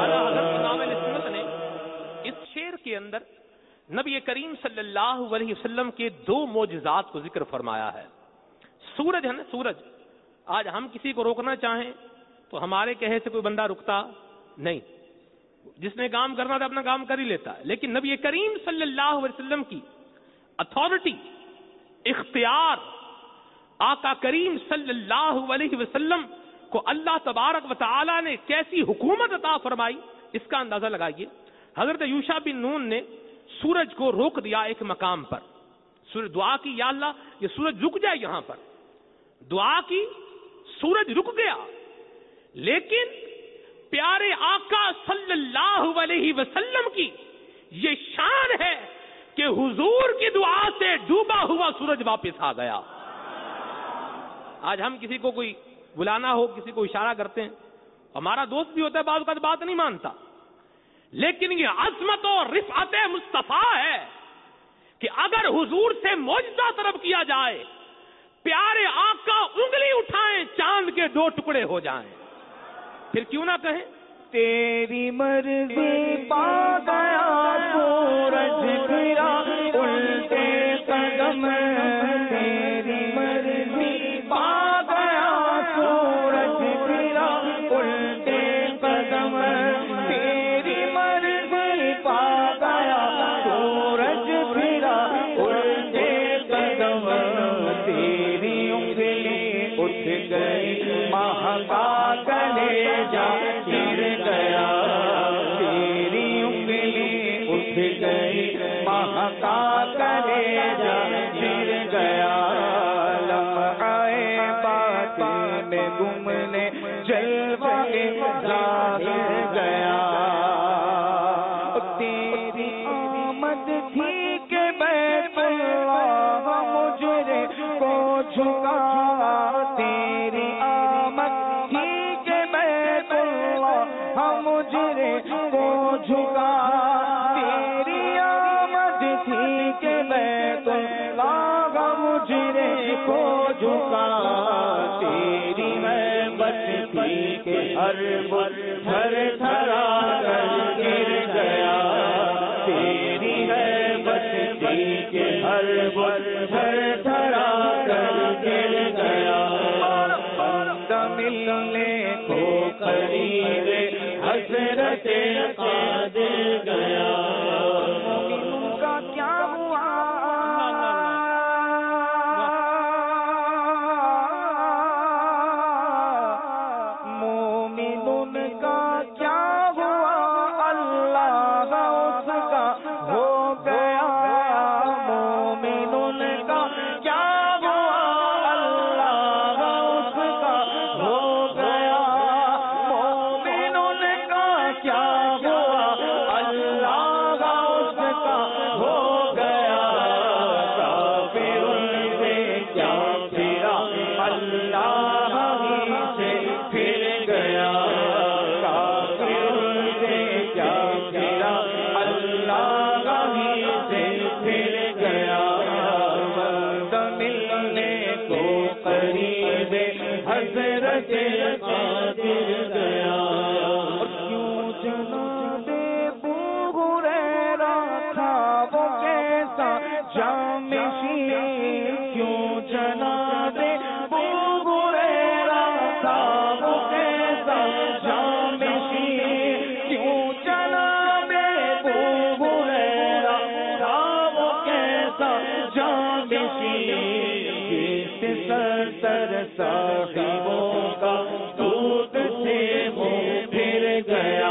اس شعر کے اندر نبی کریم صلی اللہ علیہ وسلم کے دو معجزات کو ذکر فرمایا ہے. سورج ہے نا سورج, آج ہم کسی کو روکنا چاہیں تو ہمارے کہے سے کوئی بندہ رکتا نہیں, جس نے کام کرنا تھا اپنا کام کر ہی لیتا ہے. لیکن نبی کریم صلی اللہ علیہ وسلم کی اتھارٹی, اختیار, آقا کریم صلی اللہ علیہ وسلم کو اللہ تبارک و تعالی نے کیسی حکومت عطا فرمائی, اس کا اندازہ لگائیے. حضرت یوشع بن نون نے سورج کو روک دیا ایک مقام پر, سورج دعا کی یا اللہ یہ سورج رک جائے یہاں پر, دعا کی سورج رک گیا. لیکن پیارے آقا صلی اللہ علیہ وسلم کی یہ شان ہے کہ حضور کی دعا سے ڈوبا ہوا سورج واپس آ گیا. آج ہم کسی کو کوئی بلانا ہو, کسی کو اشارہ کرتے ہیں, ہمارا دوست بھی ہوتا ہے, بعض اوقات بات نہیں مانتا, لیکن یہ عظمت اور رفعت مصطفیٰ ہے کہ اگر اور حضور سے معجزہ طلب کیا جائے، پیارے آقا انگلی اٹھائیں چاند کے 2 ٹکڑے ہو جائیں، پھر کیوں نہ کہیں تیری مرضی پا گیا سورج گرا الٹے قدم، تیری مرضی پا گیا سورج گرا الٹے قدم، تیری مرضی پا گیا سورج گرا الٹے قدم، تیری انگلی اٹھ گئی مہکا کلیجا گر گیا، تیری انگلی اٹھ گئی مہکا کلیجا گر گیا، لمحہ باطن میں گمنے جلوہ ظاہر گیا، تیری آمد تھی کہ بیت اللہ مجرے کو جھکا، تیری آمد تھی کہ بیت اللہ مجرے کو جھکا، تیری آمد تھی کہ بیت اللہ مجرے کو جھکا، تیری محبت تھی کہ ہر بت تھر تھرا کر گر گیا، تیری محبت تھی کہ ہر بت تھر تھرا کر گر گیا، ملنے کو قریب حضرت قادر گیا، مومنوں کا کیا ہوا، مومنوں کا کیا ہوا، اللہ اس کا ہو گیا، مومنوں کا کیا ہوا، اللہ اس کا ہو گیا، مومنوں کا کیا ہوا، اللہ اس کا ہو گیا، کافروں سے کیا پھرا، اللہ ہی سے پھر گیا، کافروں سے کیا پھرا، اللہ ہی سے پھر گیا، ملنے کو قریب حضرت قادر گیا، کیوں جناب ابو ہریرہ تھا وہ کیسا جامشی، کیوں جناب ابو ہریرہ تھا وہ کیسا جامشی، کیوں جناب ابو ہریرہ تھا وہ کیسا جامشی، کس سر صاحبوں کا دودھ سے منہ پھر گیا،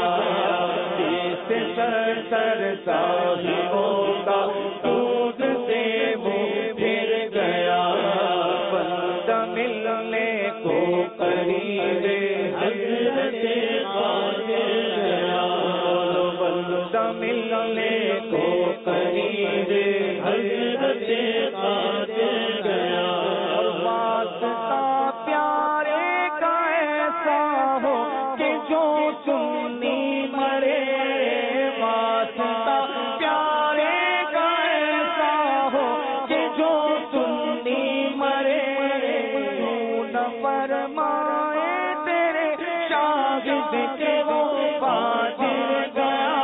کس سر صاحبوں کا دودھ سے منہ پھر گیا، بندہ ملنے کو قریب حضرت قادر گیا، بندہ ملنے کو قریب حضرت قادر گیا، واسطہ پیارے کا ایسا ہو کہ جو سنی مرے، واسطہ پیارے کا ایسا ہو کہ جو سنی مرے، کیوں نہ فرمائے تیرے شاہد کے وہ فاجر گیا،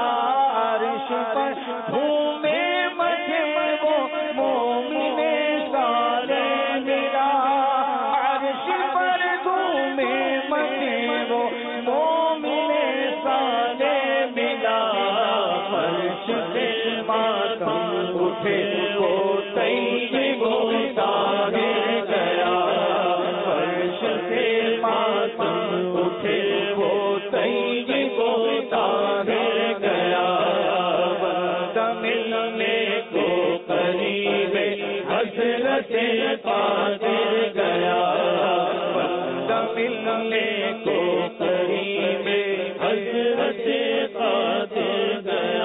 عرش پر گھومے مجھے وہ مومن سارے ملا، عرش پر گھومے مجھے وہ مومن سارے ملا، فرش سے ماتم اٹھے وہ طیب وہ طاہر گیا، فرش سے ماتم اٹھے وہ طیب وہ طاہر گیا، بندہ ملنے کو قریب حضرت قادر گیا، بندہ ملنے کو قریب حضرت قادر گیا،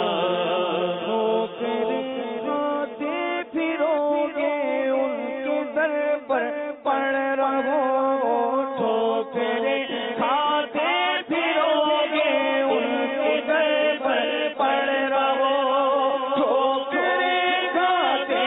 ٹھوکریں پھرو گے ان کے در پر پڑ رہو، ٹھوکریں کھاتے پھرو گے ان کے در پر پڑ رہو، ٹھوکریں کھاتے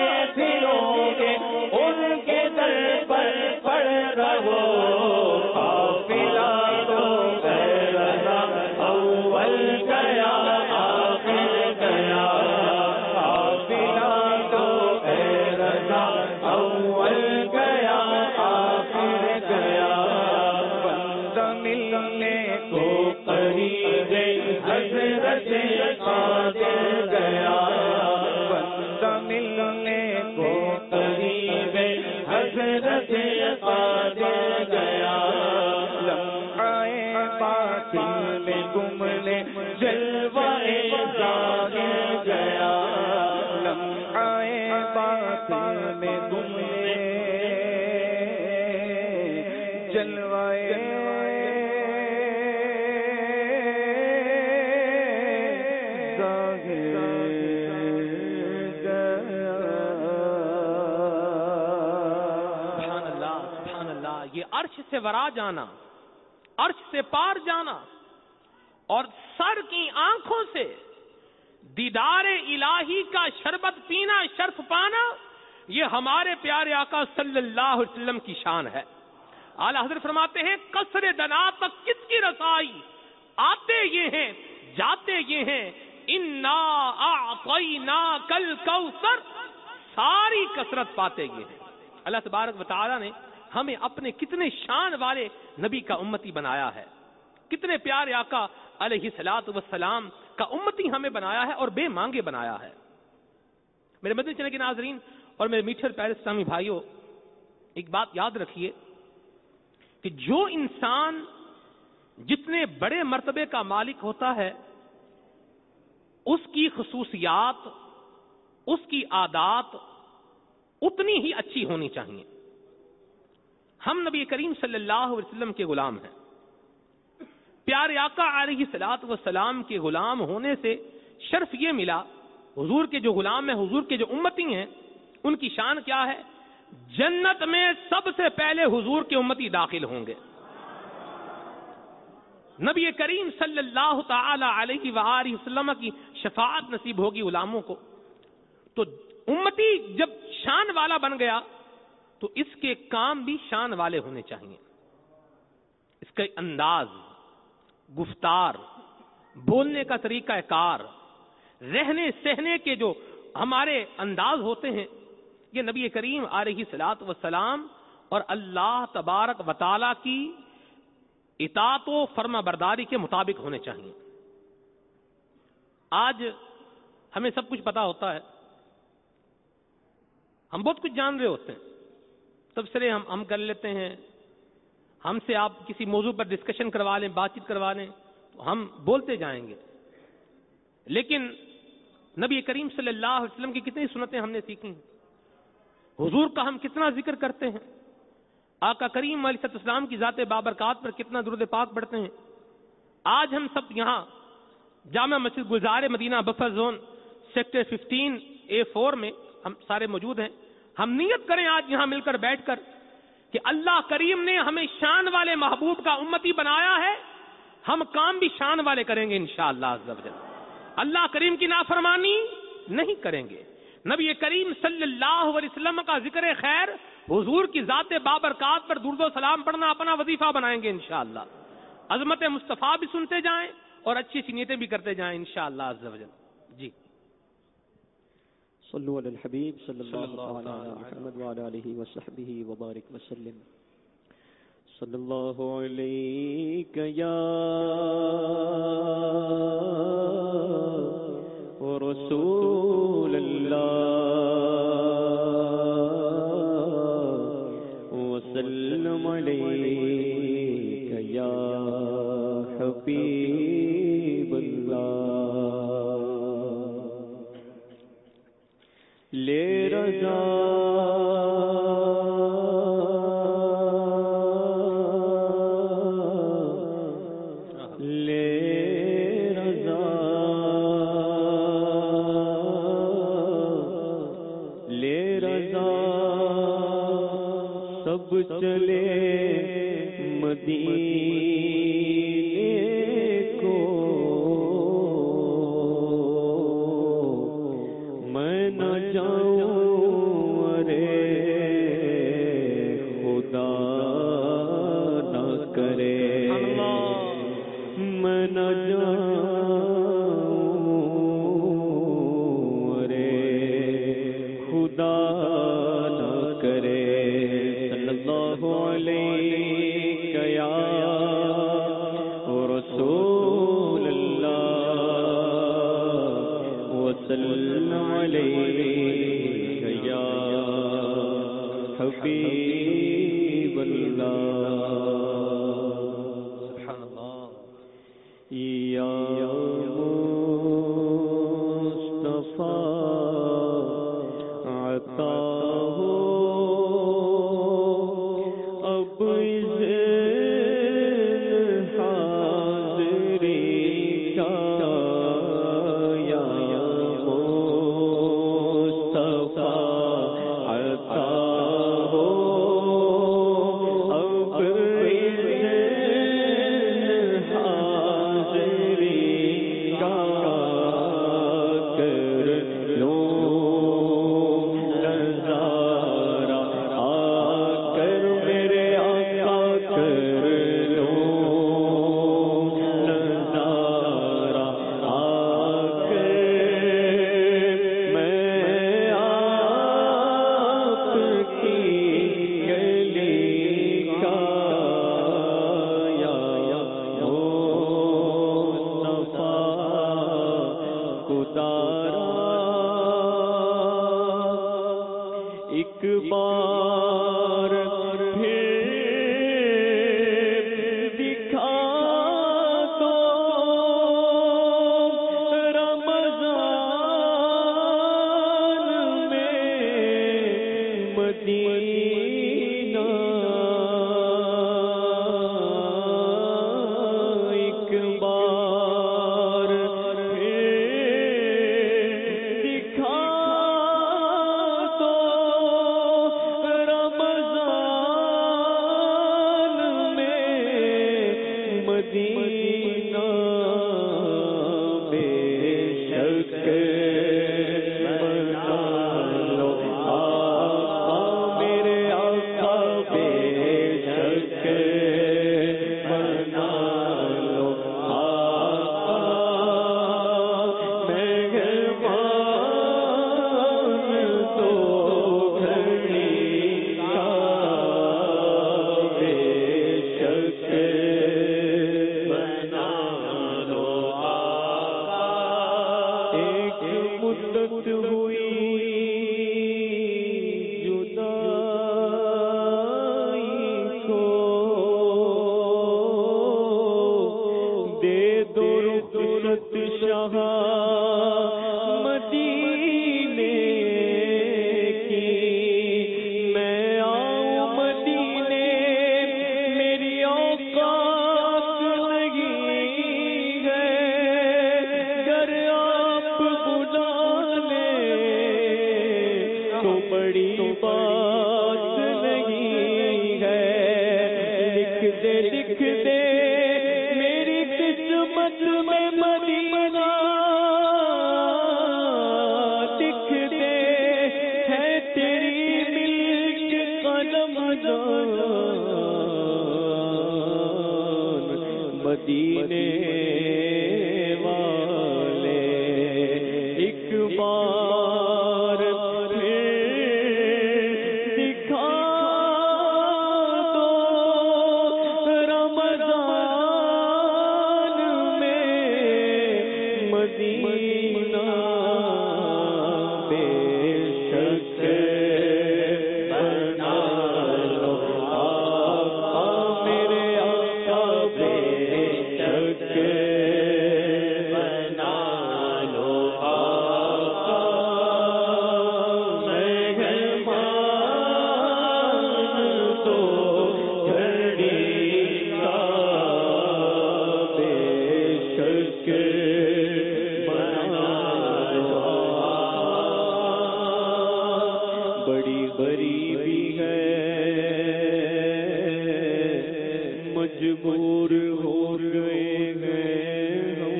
گیا بندہ ملنے کو قریب حضرت قادر گیا لمحہ باطن میں گمنے جلوہ ظاہر گیا لمحہ باطن میں گمنے جلوہ عرش سے ورا جانا، عرش سے پار جانا اور سر کی آنکھوں سے دیدار الہی کا شربت پینا، شرف پانا، یہ ہمارے پیارے آقا صلی اللہ علیہ وسلم کی شان ہے۔ اعلیٰ حضرت فرماتے ہیں قصر دنا تک کس کی رسائی، آتے یہ ہیں جاتے یہ ہیں، انا اعطیناک الکوثر، ساری کثرت پاتے یہ ہیں۔ اللہ تبارک و تعالی نے ہمیں اپنے کتنے شان والے نبی کا امتی بنایا ہے، کتنے پیارے آقا علیہ الصلوۃ والسلام کا امتی ہمیں بنایا ہے اور بے مانگے بنایا ہے۔ میرے مدنی چینل کے ناظرین اور میرے میٹھے پیارے اسلامی بھائیوں، ایک بات یاد رکھیے کہ جو انسان جتنے بڑے مرتبے کا مالک ہوتا ہے، اس کی خصوصیات، اس کی عادات اتنی ہی اچھی ہونی چاہیے۔ ہم نبی کریم صلی اللہ علیہ وسلم کے غلام ہیں، پیارے آقا علیہ الصلوۃ والسلام کے غلام ہونے سے شرف یہ ملا، حضور کے جو غلام ہیں، حضور کے جو امتی ہیں، ان کی شان کیا ہے؟ جنت میں سب سے پہلے حضور کے امتی داخل ہوں گے۔ نبی کریم صلی اللہ تعالی علیہ وآلہ وسلم کی شفاعت نصیب ہوگی غلاموں کو، تو امتی جب شان والا بن گیا تو اس کے کام بھی شان والے ہونے چاہیے۔ اس کا انداز، گفتار، بولنے کا طریقہ کار، رہنے سہنے کے جو ہمارے انداز ہوتے ہیں، یہ نبی کریم علیہ الصلوۃ والسلام اور اللہ تبارک و تعالی کی اطاعت و فرما برداری کے مطابق ہونے چاہیے۔ آج ہمیں سب کچھ پتا ہوتا ہے، ہم بہت کچھ جان رہے ہوتے ہیں، تبصرے ہم کر لیتے ہیں، ہم سے آپ کسی موضوع پر ڈسکشن کروا لیں، بات چیت کروا لیں تو ہم بولتے جائیں گے، لیکن نبی کریم صلی اللہ علیہ وسلم کی کتنی سنتیں ہم نے سیکھی ہیں، حضور کا ہم کتنا ذکر کرتے ہیں، آقا کریم علیہ السلام کی ذات بابرکات پر کتنا درود پاک پڑھتے ہیں۔ آج ہم سب یہاں Jama Masjid Gulzar Madina buffer zone sector 15A4 میں ہم سارے موجود ہیں۔ ہم نیت کریں آج یہاں مل کر بیٹھ کر کہ اللہ کریم نے ہمیں شان والے محبوب کا امتی بنایا ہے، ہم کام بھی شان والے کریں گے انشاءاللہ عز و جل، اللہ کریم کی نافرمانی نہیں کریں گے۔ نبی کریم صلی اللہ علیہ وسلم کا ذکر خیر، حضور کی ذات بابرکات پر درود و سلام پڑھنا اپنا وظیفہ بنائیں گے انشاءاللہ۔ عظمت مصطفیٰ بھی سنتے جائیں اور اچھی اچھی نیتیں بھی کرتے جائیں انشاءاللہ عز و جل۔ جی صلو علی الحبیب صلی اللہ علیہ محمد وعلی آلہ وصحبہ وبارک وسلم۔ صلی اللہ علیک یا رسول اللہ وسلم علیک یا حبیب اللہ۔ لے رضا چلے مدینے کو، میں نہ جاؤں ارے خدا نہ کرے، میں نہ جاؤں ارے خدا نہ کرے۔ علیک یا رسول اللہ حبیب اللہ سبحان اللہ یا مصطفیٰ عطا ہو اب حاضری کا یا مصطفیٰ عطا ہو اب حاضری کا کر لو نظارہ آ کر میرے آقا کر لو نظارہ آ کر میں آپ کی گلی کا یا مصطفیٰ کو دارا ایک بار پھر دکھا دو رمضان میں مدینہ ایک بار پھر دکھا دو رمضان میں مدینہ بے شک بنا لو آقا میرے آقا بے شک بنا لو آقا مہمان تو گھڑی کا بے شک بنا لو آقا ایک مدت ہوئی جدائی کو دے دو رخصت شاہ مدینے کی میں آؤں مدینے میری اوقات نہیں ہے گر آپ بلا لیں تو بڑی بات نہیں ہے لکھ دے میری قسمت میں مدینہ لکھ دے ہے تیری ملک قدم جان مدینے والے ایک بار پھر دکھا دو رمضان میں مدینہ بے شک بنا لو آقا میرے آقا بے شک بنا لو آقا مہمان تو گھڑی کا بے شک بنا لو آقا بڑی غریبی ہے مجبور ہو گئے ہیں ہم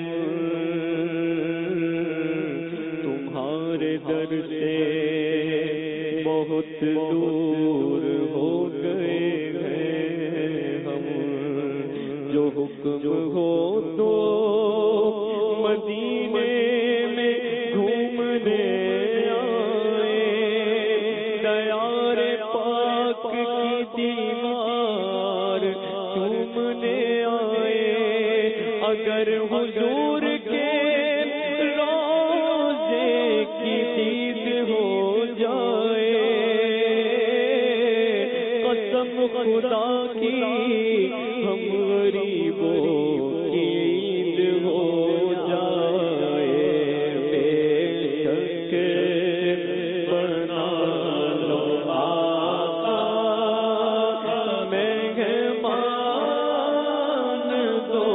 تمہارے در سے بہت دور ہو گئے ہیں ہم جو حکم ہو تو مدینے میں گھومنے آئے دیار پاک کی دیوار چومنے آئے اگر حضور کے روضے کی دید ہو جائے خدا کی ہم غریبوں کی عید ہو جائے بے شک بنا لو آقا مہمان دو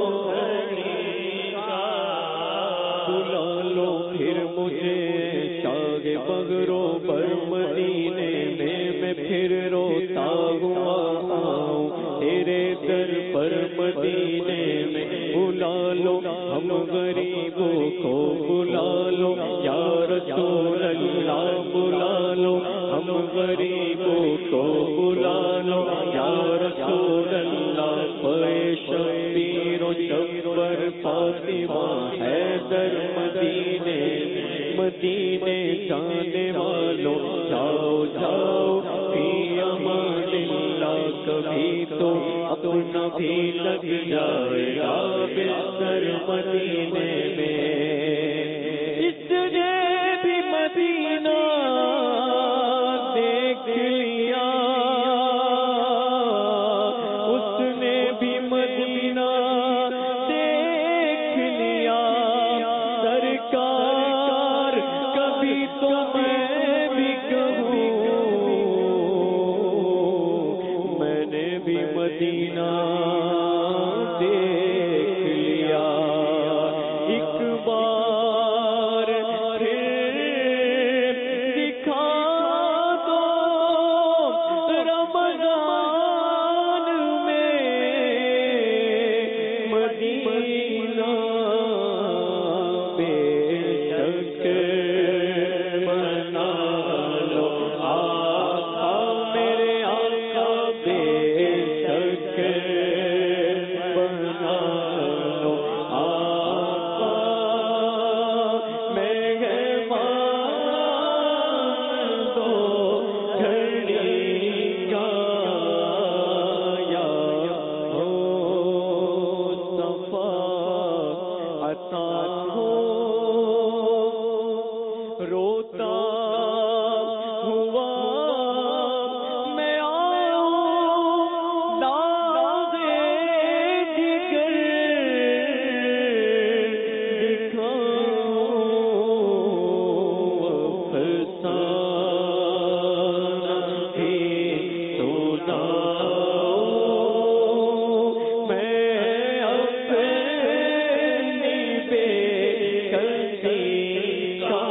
بلا لو پھر مجھے چاغ بغروں پر مدینے میں پھر روتا ہوا آؤں تیرے در پر مدینے میں بلا لو ہم غریبوں کو بلا لو یا رسول اللہ بلا لو ہم غریبوں کو بلا لو یا رسول اللہ پے شبیر و جبر فاطمہ حیدر مدینے جانے والوں جاؤ جاؤ فی امان اللہ کبھی تو اپنا بھی لگ جائے گا بستر مدینے میں اس نے بھی مدینہ دیکھ لیا اس نے بھی مدینہ دیکھ لیا سرکار کبھی تو میں بھی کہوں میں نے بھی مدینہ دیکھ لیا ایک بار پھر دکھا دو رمضان میں مدینہ بے شک بنا لو آقا میرے آقا بے شک بنا لو آقا مہمان دو گھڑی کا یا مصطفیٰ عطا ہو روتا ہوا میں آؤں داغے جگر دکھاؤں افسانہ بھی سناؤں میں اپنی بے کسی کا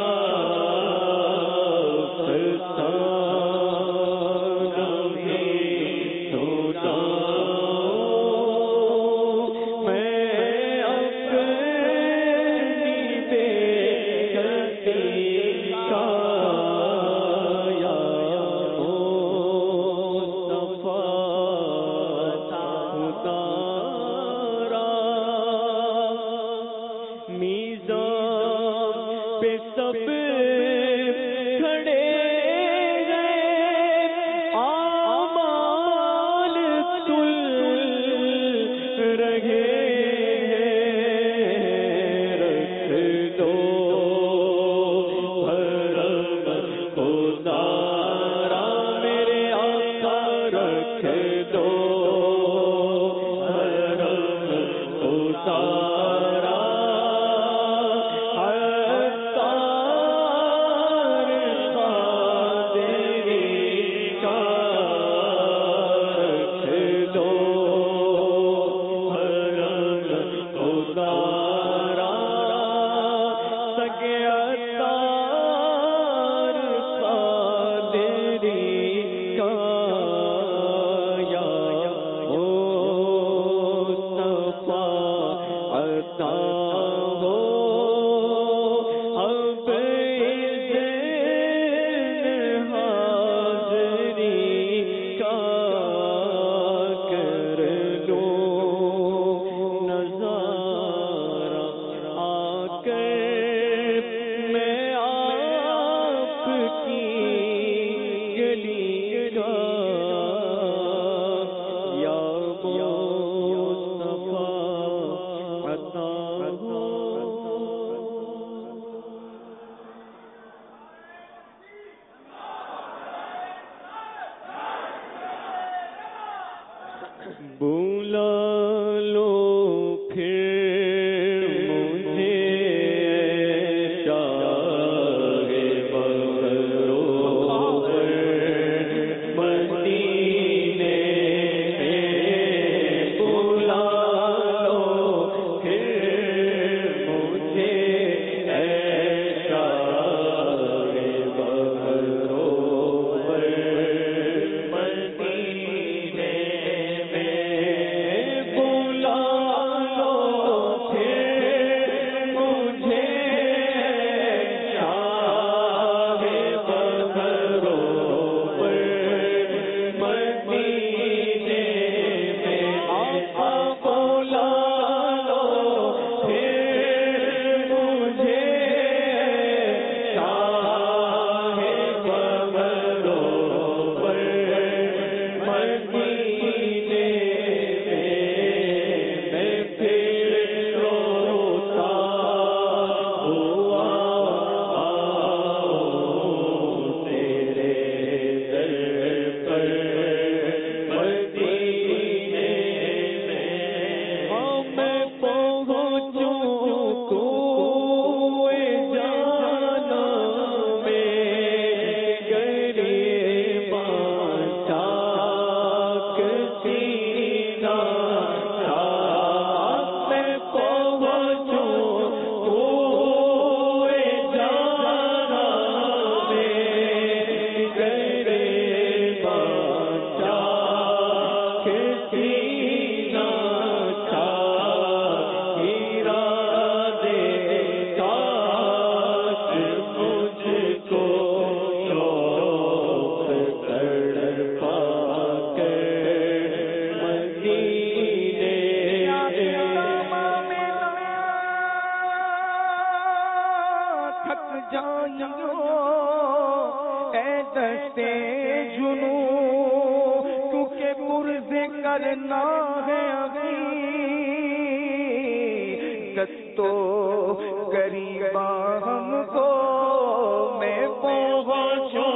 افسانہ بھی سناؤں میں اپنی بے کسی کا یا مصطفیٰ اتارا میزان پہ سب کھڑے ہیں اعمال تل رہے ہیں رکھ دو حرم اتارا میرے آقا رکھ دو حرم اتارا عطار قادری کا رکھ دو حرم اتارا سگے عطار قادری کا یا مصطفیٰ عطا ہو اب اذن حاضری کا کر لو نظارہ آ کر میں آپ کی گلی کا یا مصطفیٰ عطا ہو بلا لو پھر مجھے شاہ بغروبر مدینے بلا لو پھر مجھے شاہ بغروبر مدینے کرنا ہے حقیقت تو غریبا ہم کو میں پہنچوں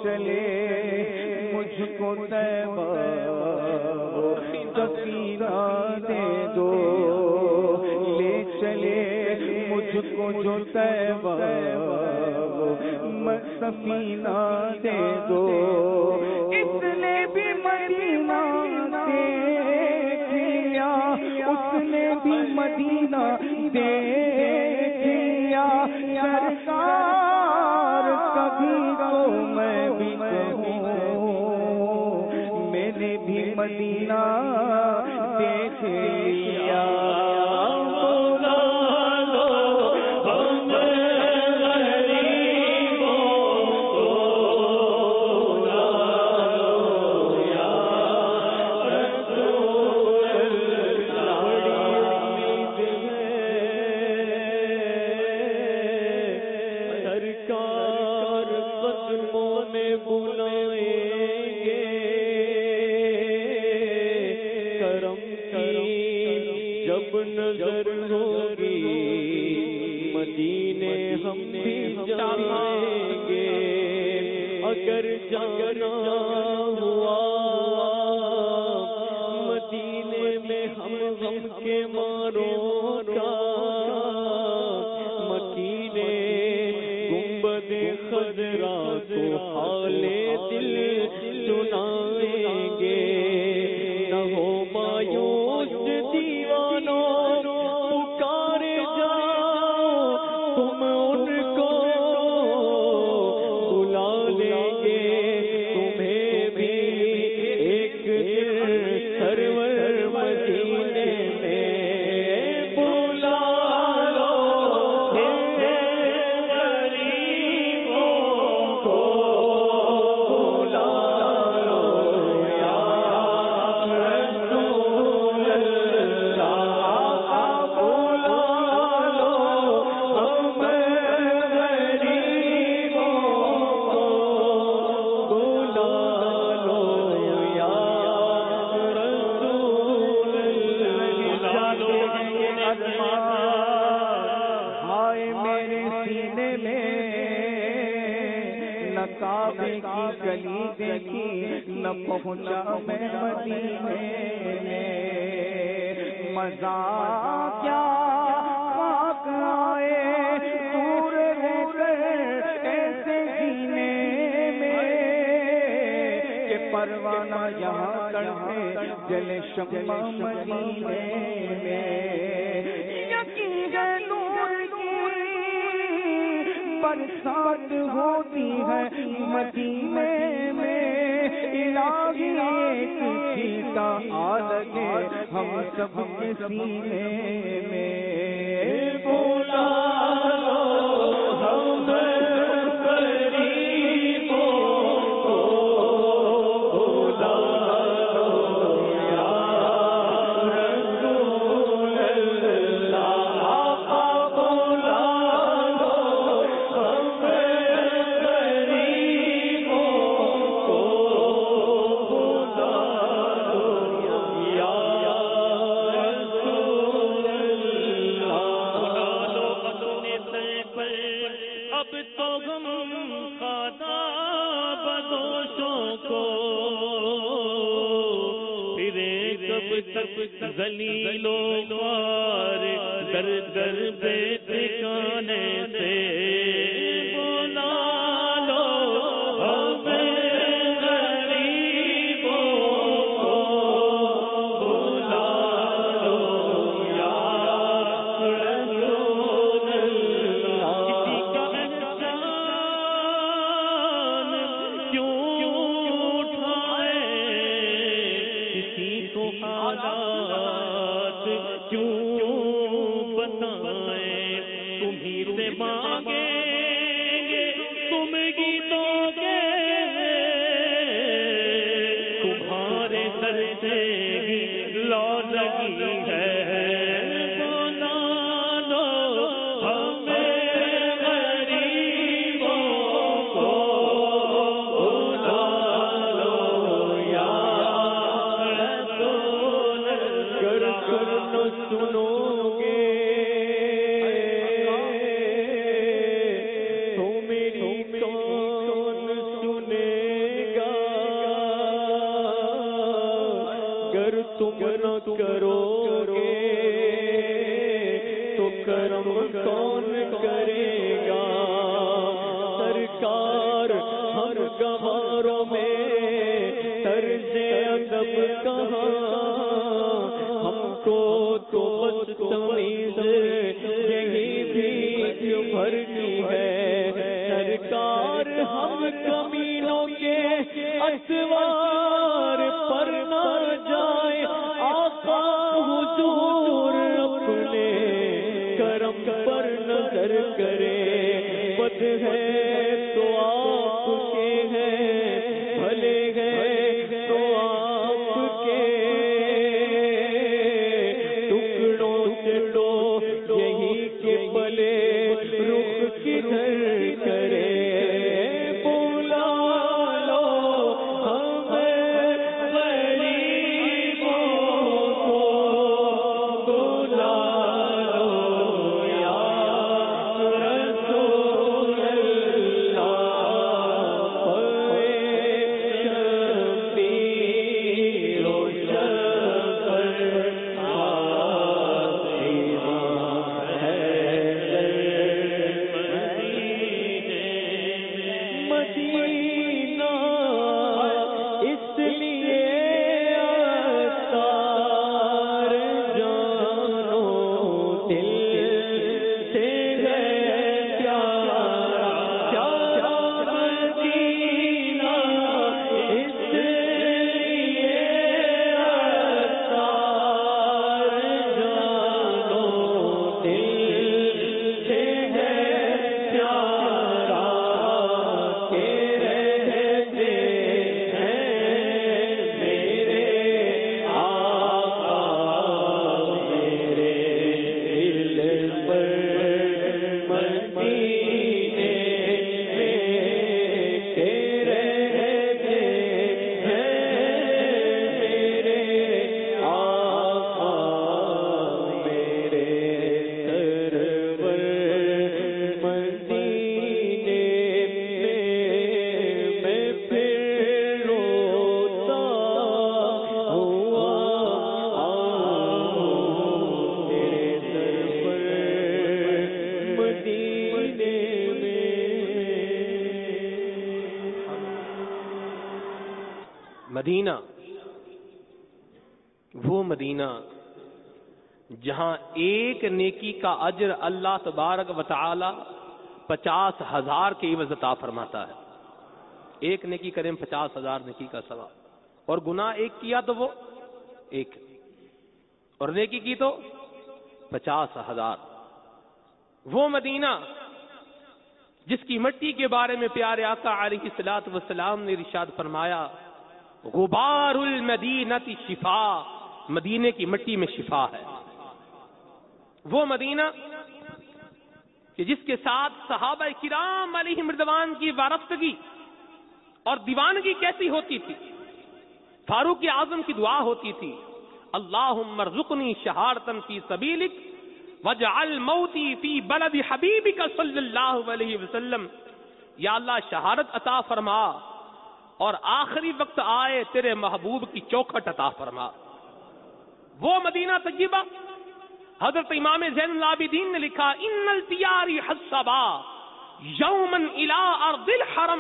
چلے مجھ کو طیبہ سفینہ دے دو، لے چلے مجھ کو جو طیبہ سفینہ دے دو، اس نے بھی مدینہ دیکھ لیا، اس نے بھی مدینہ دیکھ لیا، سرکار کبھی تو میں بھی کہوں میں نے بھی مدینہ دیکھ لیا۔ نظر ہوگی مدینے ہم بھی جائیں گے، اگر جانا ہوا مدینے میں ہم غم کے ماروں کا، مکینے گنبد خضرا کو حال دل سنائیں گے، نہ ہو مایوس دیوانوں پکارے جاؤ تم ان کو بلا لیں گے، تمہیں بھی ایک سرور مدینے میں بلا لو، غریبوں کو بلا لو یا رسول اللہ، بلا لو ہم غریبوں کو بلا لو یا رسول اللہ۔ ہائے میرے سینے میں نہ کعبے کی گلی دیکھی، نہ پہنچا میں مدینے میں، مزہ کیا خاک آئے دور ہو کر ایسے جینے میں، کہ پروانہ یہاں کرتے جلے شمع مدینے میں، یقین ہے نور کی برسات ہوتی ہے مدینے میں، الہی ایک چھینٹا آ لگے ہم سب کے سینے میں، بلا لو ہم غریبوں کو بلا لو یا رسول اللہ، بلا لو ہم غریبوں کو بلا لو یا رسول اللہ۔ اب تو غم خدا بدوشوں کو، پھرے کب تک ذلیل و خوار در در بے ٹھکانے سے، بلا لو ہم غریبوں کو بلا لو یا رسول اللہ۔ کسی کا احسان کیوں اٹھائے، کسی کو حالات کیوں بتائیں، تمہیں سے مانگیں گے تم گیتوں کے، تمہارے سر سے ہی لو لگی ہے، بلا لو ہم غریبوں کو بلا لو یا رسول اللہ۔ سنو گے تو میری کون سنے تم نہ کرو گے تو کرم کون کرے گا؟ سرکار ہر گواروں میں طرز ادب کہاں، ہم کو تو بس تمیز یہی بھی بھرنی ہے۔ سرکار ہم کمینوں کے اتوار پر نہ جائے، آقا حضور اپنے کرم پر نظر کرے۔ بد ہے تو آپ کے ہیں، بھلے ہیں تو آپ کے، ٹکڑوں سے تو یہی کہ بلے رخ کدھر کرے۔ بولا لو ہمیں غریبوں کو، بولا لو یا رسول اللہ، شبیر و شفر مدینہ اس لیے اتار جانو دل سے ہے پیارا، پیارا مدینہ اس لیے اتار جانو دل سے ہے پیارا، کہ رہتے ہیں میرے آقا میرے دل پر مدینے میں، کہ رہتے ہیں میرے آقا میرے سرور مدینے میں پھر روتا ہوا آؤں میرے سرور مدینے میں۔ مدینہ، وہ مدینہ جہاں ایک نیکی کا اجر اللہ تبارک و تعالی 50,000 کے عوض عطا فرماتا ہے۔ ایک نیکی کریں 50,000 نیکی کا ثواب، اور گناہ ایک کیا تو وہ ایک، اور نیکی کی تو 50,000۔ وہ مدینہ جس کی مٹی کے بارے میں پیارے آقا علیہ الصلوۃ والسلام نے ارشاد فرمایا، غبار المدینۃ شفا، مدینے کی مٹی میں شفا ہے۔ وہ مدینہ کہ جس کے ساتھ صحابہ کرام علیہم رضوان کی وابستگی اور دیوانگی کیسی ہوتی تھی۔ فاروق اعظم کی دعا ہوتی تھی، اللہم ارزقنی شہادۃ فی سبیلک واجعل موتی فی بلد حبیبک صلی اللہ علیہ وسلم، یا اللہ شہادت عطا فرما اور آخری وقت آئے تیرے محبوب کی چوکھٹ عطا فرما۔ وہ مدینہ طیبہ، حضرت امام زین العابدین نے لکھا، ان التیاری حسبا یوما الی ارض الحرم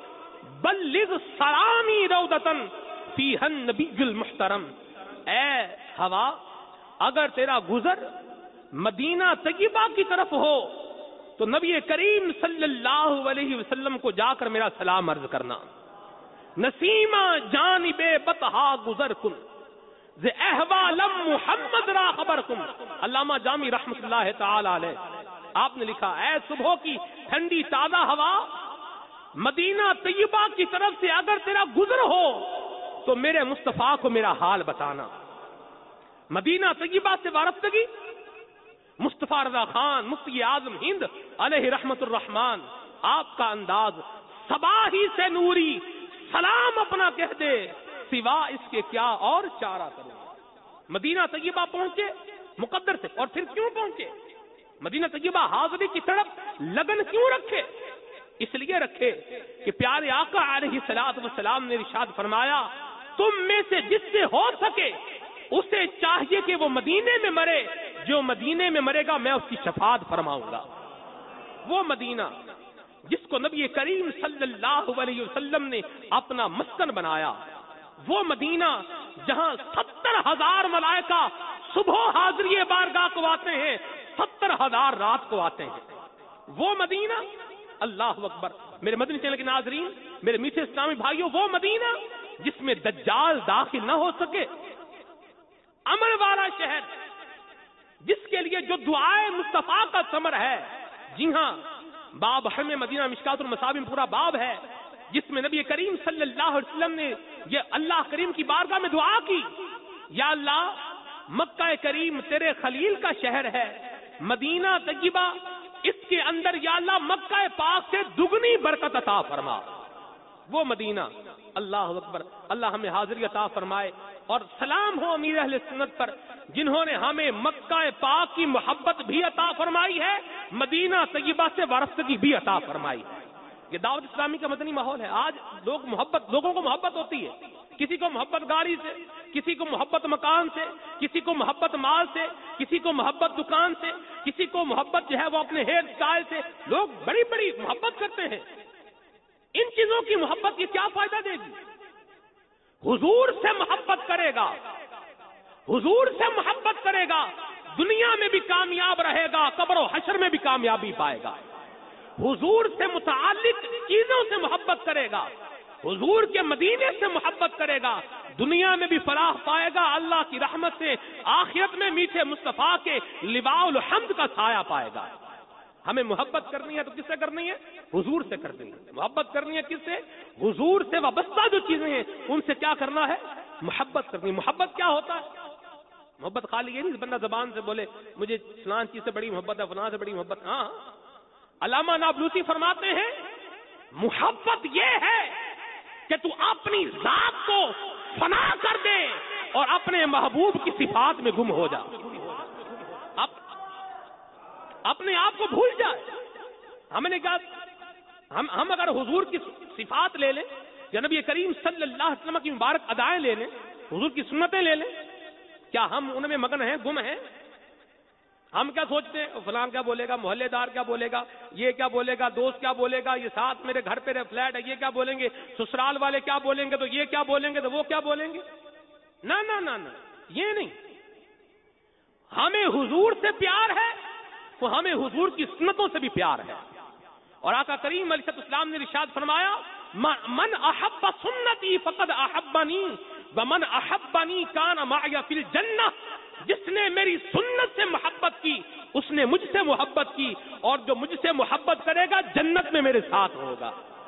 بلغ سلامی روضۃ فیہا النبی المحترم۔ اے ہوا، اگر تیرا گزر مدینہ طیبہ کی طرف ہو تو نبی کریم صلی اللہ علیہ وسلم کو جا کر میرا سلام عرض کرنا۔ نسیمہ جانب بطحا گزر کن ز احوالم محمد را خبر کن۔ علامہ جامی رحمت اللہ تعالی علیہ، آپ نے لکھا، اے صبح کی ٹھنڈی تازہ ہوا، مدینہ طیبہ کی طرف سے اگر تیرا گزر ہو تو میرے مصطفیٰ کو میرا حال بتانا۔ مدینہ طیبہ سے وابستگی، مصطفیٰ رضا خان مفتی اعظم ہند علیہ رحمت الرحمان، آپ کا انداز صبا ہی سے نوری، سلام اپنا کہہ دے سوا اس کے کیا اور چارہ کروں۔ مدینہ طیبہ پہنچے مقدر سے، اور پھر کیوں پہنچے؟ مدینہ طیبہ حاضری کی طرف لگن کیوں رکھے؟ اس لیے رکھے کہ پیارے آقا علیہ الصلوۃ والسلام نے ارشاد فرمایا، تم میں سے جس سے ہو سکے اسے چاہیے کہ وہ مدینے میں مرے، جو مدینے میں مرے گا میں اس کی شفاعت فرماؤں گا۔ وہ مدینہ جس کو نبی کریم صلی اللہ علیہ وسلم نے اپنا مسکن بنایا، وہ مدینہ جہاں 70,000 ملائکہ صبح حاضری بارگاہ کو آتے ہیں، 70,000 رات کو آتے ہیں، وہ مدینہ، اللہ اکبر۔ میرے مدنی چینل کے ناظرین، میرے میٹھے اسلامی بھائیوں، وہ مدینہ جس میں دجال داخل نہ ہو سکے، امن والا شہر جس کے لیے جو دعائے مصطفیٰ کا ثمر ہے، جی ہاں، باب حرم مدینہ مشکات المصابیح میں پورا باب ہے جس میں نبی کریم صلی اللہ علیہ وسلم نے یہ اللہ کریم کی بارگاہ میں دعا کی، یا اللہ مکہ کریم تیرے خلیل کا شہر ہے، مدینہ طیبہ اس کے اندر یا اللہ مکہ پاک سے دگنی برکت عطا فرما۔ وہ مدینہ، اللہ اکبر، اللہ ہمیں حاضری عطا فرمائے، اور سلام ہو امیر اہل سنت پر جنہوں نے ہمیں مکہ پاک کی محبت بھی عطا فرمائی ہے، مدینہ طیبہ سے وابستگی بھی عطا فرمائی ہے۔ یہ دعوت اسلامی کا مدنی ماحول ہے۔ آج لوگوں کو محبت ہوتی ہے، کسی کو محبت گاڑی سے، کسی کو محبت مکان سے، کسی کو محبت مال سے، کسی کو محبت دکان سے، کسی کو محبت جو ہے وہ اپنے ہیئر اسٹائل سے، لوگ بڑی بڑی محبت کرتے ہیں۔ ان چیزوں کی محبت کی کیا فائدہ دے گی؟ حضور سے محبت کرے گا، حضور سے محبت کرے گا، دنیا میں بھی کامیاب رہے گا، قبر و حشر میں بھی کامیابی پائے گا۔ حضور سے متعلق چیزوں سے محبت کرے گا، حضور کے مدینے سے محبت کرے گا، دنیا میں بھی فلاح پائے گا، اللہ کی رحمت سے آخرت میں میٹھے مصطفیٰ کے لواء الحمد کا سایہ پائے گا۔ ہمیں محبت کرنی ہے تو کس سے کرنی ہے؟ حضور سے کرنی ہے۔ محبت کرنی ہے کس سے؟ حضور سے وابستہ جو چیزیں ہیں ان سے کیا کرنا ہے؟ محبت کرنی ہے۔ محبت کیا ہوتا ہے؟ محبت خالی یہ نہیں بندہ زبان سے بولے مجھے فلان چیز سے بڑی محبت ہے، فلان سے بڑی محبت۔ ہاں، علامہ نابلوسی فرماتے ہیں محبت یہ ہے کہ تو اپنی ذات کو فنا کر دے اور اپنے محبوب کی صفات میں گم ہو جا، اپنے آپ کو بھول جائے۔ ہم نے کہا ہم اگر حضور کی صفات لے لیں یا نبی کریم صلی اللہ علیہ وسلم کی مبارک ادائیں لے لیں، حضور کی سنتیں لے لیں، کیا ہم ان میں مگن ہیں، گم ہیں؟ ہم کیا سوچتے ہیں فلان کیا بولے گا، محلے دار کیا بولے گا، یہ کیا بولے گا، دوست کیا بولے گا، یہ ساتھ میرے گھر پہ فلیٹ ہے یہ کیا بولیں گے، سسرال والے کیا بولیں گے، تو یہ کیا بولیں گے، تو وہ کیا بولیں گے۔ نہ نہ نہ نہ، یہ نہیں۔ ہمیں حضور سے پیار ہے تو ہمیں حضور کی سنتوں سے بھی پیار ہے، اور آقا کریم علیہ السلام نے ارشاد فرمایا من احب سنتی فقد احبنی ومن احبنی کان معی فی الجنہ، جس نے میری سنت سے محبت کی اس نے مجھ سے محبت کی، اور جو مجھ سے محبت کرے گا جنت میں میرے ساتھ ہوگا۔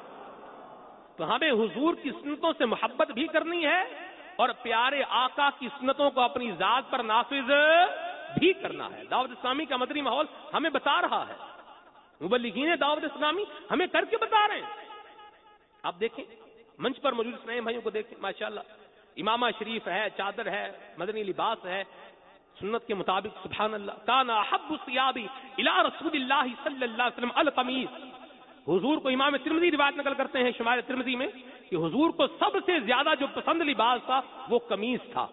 تو ہمیں حضور کی سنتوں سے محبت بھی کرنی ہے اور پیارے آقا کی سنتوں کو اپنی ذات پر نافذ بھی کرنا ہے۔ دعوت اسلامی کا مدنی ماحول ہمیں بتا رہا ہے، مبلغین دعوت اسلامی ہمیں کر کے بتا رہے ہیں۔ آپ دیکھیں منچ پر موجود اسلامی بھائیوں کو دیکھیں، ماشاءاللہ امامہ شریف ہے، چادر ہے، مدنی لباس ہے، سنت کے مطابق سبحان اللہ۔ کان احب الثياب الى رسول اللہ صلی اللہ علیہ وسلم القمیص، حضور کو امام ترمذی روایت نقل کرتے ہیں شمائل ترمذی میں کہ حضور کو سب سے زیادہ جو پسند لباس تھا وہ قمیص تھا،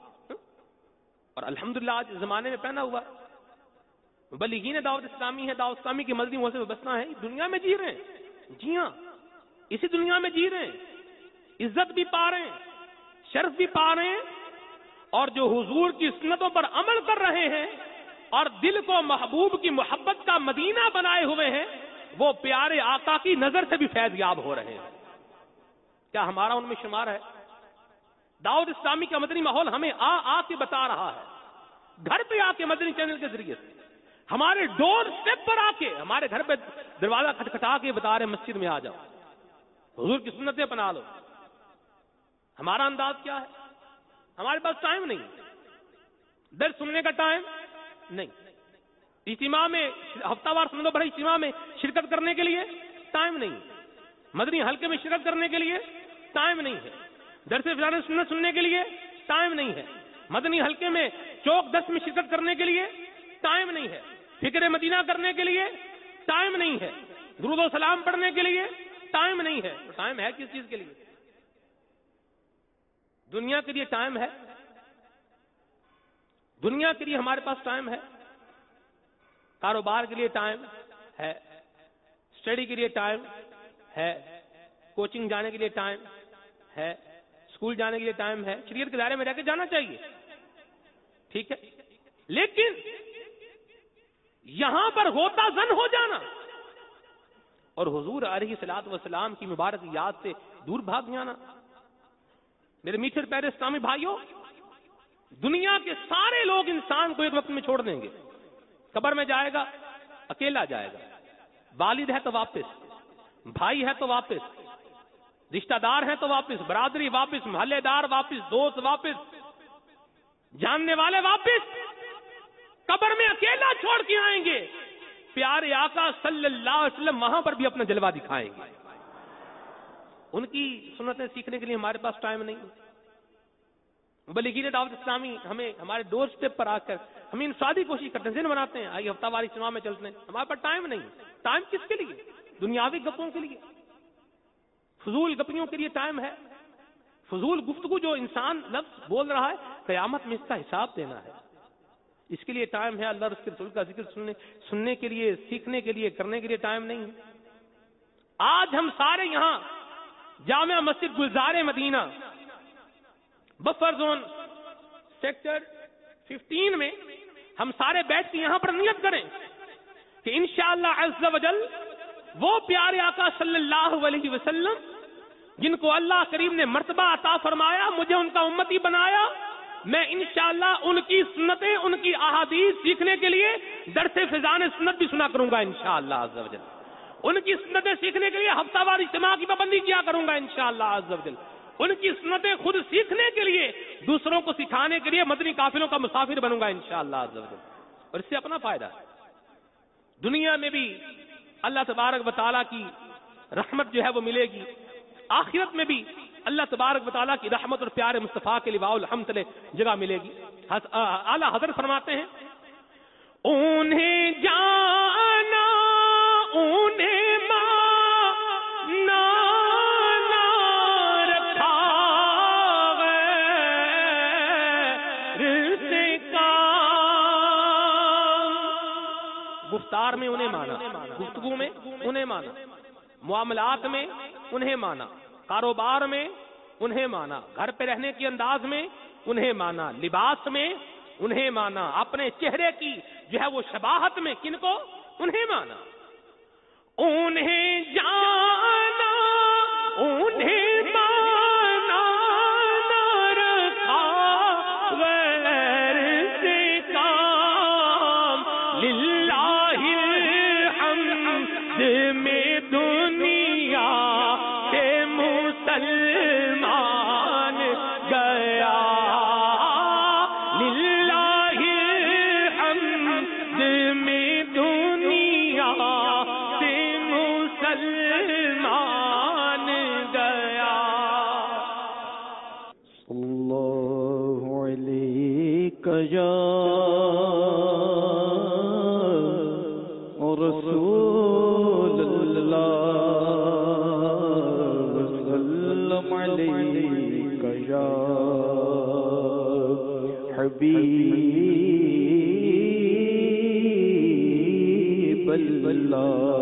اور الحمدللہ آج زمانے میں پہنا ہوا مبلغین دعوت اسلامی ہے، دعوت اسلامی کے مدنی موضوع میں بسنا ہے، دنیا میں جی رہے ہیں، جی ہاں اسی دنیا میں جی رہے ہیں، عزت بھی پا رہے ہیں، شرف بھی پا رہے ہیں، اور جو حضور کی سنتوں پر عمل کر رہے ہیں اور دل کو محبوب کی محبت کا مدینہ بنائے ہوئے ہیں، وہ پیارے آقا کی نظر سے بھی فیض یاب ہو رہے ہیں۔ کیا ہمارا ان میں شمار ہے؟ دعوت اسلامی کا مدنی ماحول ہمیں آ کے بتا رہا ہے، گھر پہ آ کے مدنی چینل کے ذریعے سے ہمارے ڈور اسٹیپ پر آ کے ہمارے گھر پہ دروازہ کھٹکھٹا کے بتا رہے مسجد میں آ جاؤ، حضور کی سنتیں اپنا لو۔ ہمارا انداز کیا ہے؟ ہمارے پاس ٹائم نہیں، درس سننے کا ٹائم نہیں، اجتماع میں ہفتہ وار سنو بھائی اجتماع میں شرکت کرنے کے لیے ٹائم نہیں، مدنی حلقے میں شرکت کرنے کے لیے ٹائم نہیں ہے، درس فلان سنت سننے کے لیے ٹائم نہیں ہے، مدنی حلقے میں چوک 10 میں شرکت کرنے کے لیے ٹائم نہیں ہے، فکر مدینہ کرنے کے لیے ٹائم نہیں ہے، درود و سلام پڑھنے کے لیے ٹائم نہیں ہے۔ ٹائم ہے کس چیز کے لیے؟ دنیا کے لیے ٹائم ہے؟ دنیا کے لیے ہمارے پاس ٹائم ہے، کاروبار کے لیے ٹائم ہے، اسٹڈی کے لیے ٹائم ہے، کوچنگ جانے کے لیے ٹائم ہے، اسکول جانے کے لیے ٹائم ہے، شریعت کے دائرے میں رہ کے جانا چاہیے، ٹھیک ہے، لیکن یہاں پر ہوتا زن ہو جانا اور حضور علیہ الصلوۃ والسلام کی مبارک یاد سے دور بھاگ جانا. میرے میٹھے پیارے اسلامی بھائیوں، دنیا کے سارے لوگ انسان کو ایک وقت میں چھوڑ دیں گے. قبر میں جائے گا اکیلا جائے گا، والد ہے تو واپس، بھائی ہے تو واپس، رشتہ دار ہیں تو واپس، برادری واپس، محلے دار واپس، دوست واپس، جاننے والے واپس. قبر میں اکیلا چھوڑ کے آئیں گے. پیارے آقا صلی اللہ علیہ وسلم وہاں پر بھی اپنا جلوہ دکھائیں گے. ان کی سنتیں سیکھنے کے لیے ہمارے پاس ٹائم نہیں. مبلغین دعوت اسلامی ہمیں ہمارے ڈور سٹیپ پر آ کر ہمیں انفرادی کوشش کرتے ہیں، ذہن بناتے ہیں، آئیے ہفتہ واری اجتماع میں چلتے ہیں. ہمارے پاس ٹائم نہیں. ٹائم کس کے لیے؟ دنیاوی گپوں کے لیے، فضول گپیوں کے لیے ٹائم ہے. فضول گفتگو جو انسان لفظ بول رہا ہے، قیامت میں اس کا حساب دینا ہے. اس کے لیے ٹائم ہے. اللہ اور اس کے رسول کا ذکر سننے کے لیے، سیکھنے کے لیے، کرنے کے لیے ٹائم نہیں ہے. آج ہم سارے یہاں Jama Masjid Gulzar Madina buffer zone sector 15 میں ہم سارے بیٹھ کے یہاں پر نیت کریں کہ انشاءاللہ عز و جل وہ پیارے آقا صلی اللہ علیہ وسلم جن کو اللہ کریم نے مرتبہ عطا فرمایا، مجھے ان کا امتی بنایا، میں انشاءاللہ ان کی سنتیں، ان کی احادیث سیکھنے کے لیے درس فضان سنت بھی سنا کروں گا انشاءاللہ عز و جل. ان کی سنتیں سیکھنے کے لیے ہفتہ وار اجتماع کی پابندی کیا کروں گا انشاءاللہ عز و جل. ان کی سنتیں خود سیکھنے کے لیے، دوسروں کو سکھانے کے لیے مدنی قافلوں کا مسافر بنوں گا انشاءاللہ عز و جل. اور اس سے اپنا فائدہ ہے، دنیا میں بھی اللہ تبارک و تعالیٰ کی رحمت جو ہے وہ ملے گی، آخرت میں بھی اللہ تبارک و تعالیٰ کی رحمت اور پیارے مصطفیٰ کے لواء الحمد تلے جگہ ملے گی. اعلیٰ حضرت فرماتے ہیں انہیں جانا انہیں مانا رکھا غیر سے کام. گفتار میں انہیں مانا، گفتگو میں انہیں مانا، معاملات میں انہیں مانا، کاروبار میں انہیں مانا، گھر پہ رہنے کے انداز میں انہیں مانا، لباس میں انہیں مانا، اپنے چہرے کی جو ہے وہ شباہت میں کن کو انہیں مانا. انہیں جانا انہیں مانا رکھا غیر سے کام. للہ الحمد میں دنیا سے مسلمان گیا. للہ الحمد میں دنیا سے مسلمان گیا. اللہ علیک یا رسول اللہ وسلم علیک یا حبیب اللہ.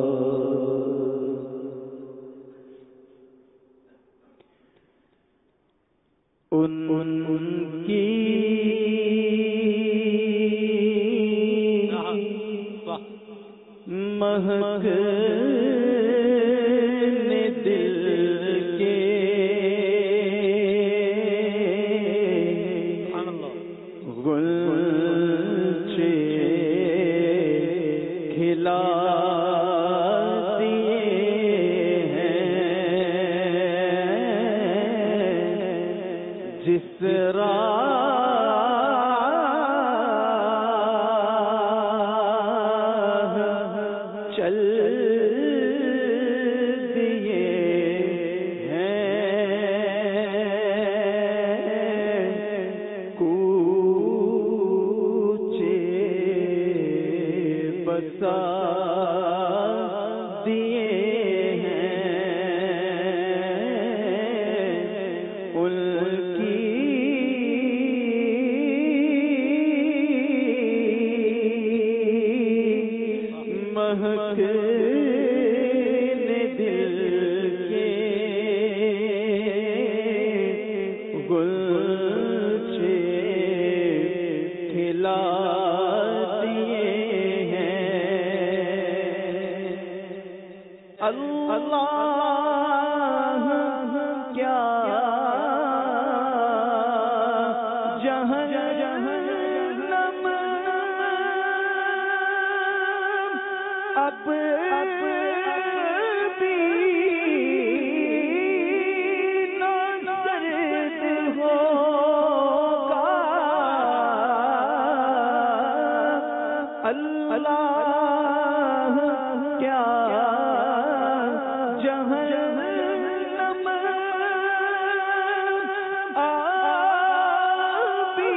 ان کی مہک نے دل کے غنچے کھلا دیے ہیں. جس راہ چل دیے ہیں، کوچے بسا دیے ہیں. ان کی جہنم اب بھی نہ سرد ہوگا اللہ کیا جہنم ابھی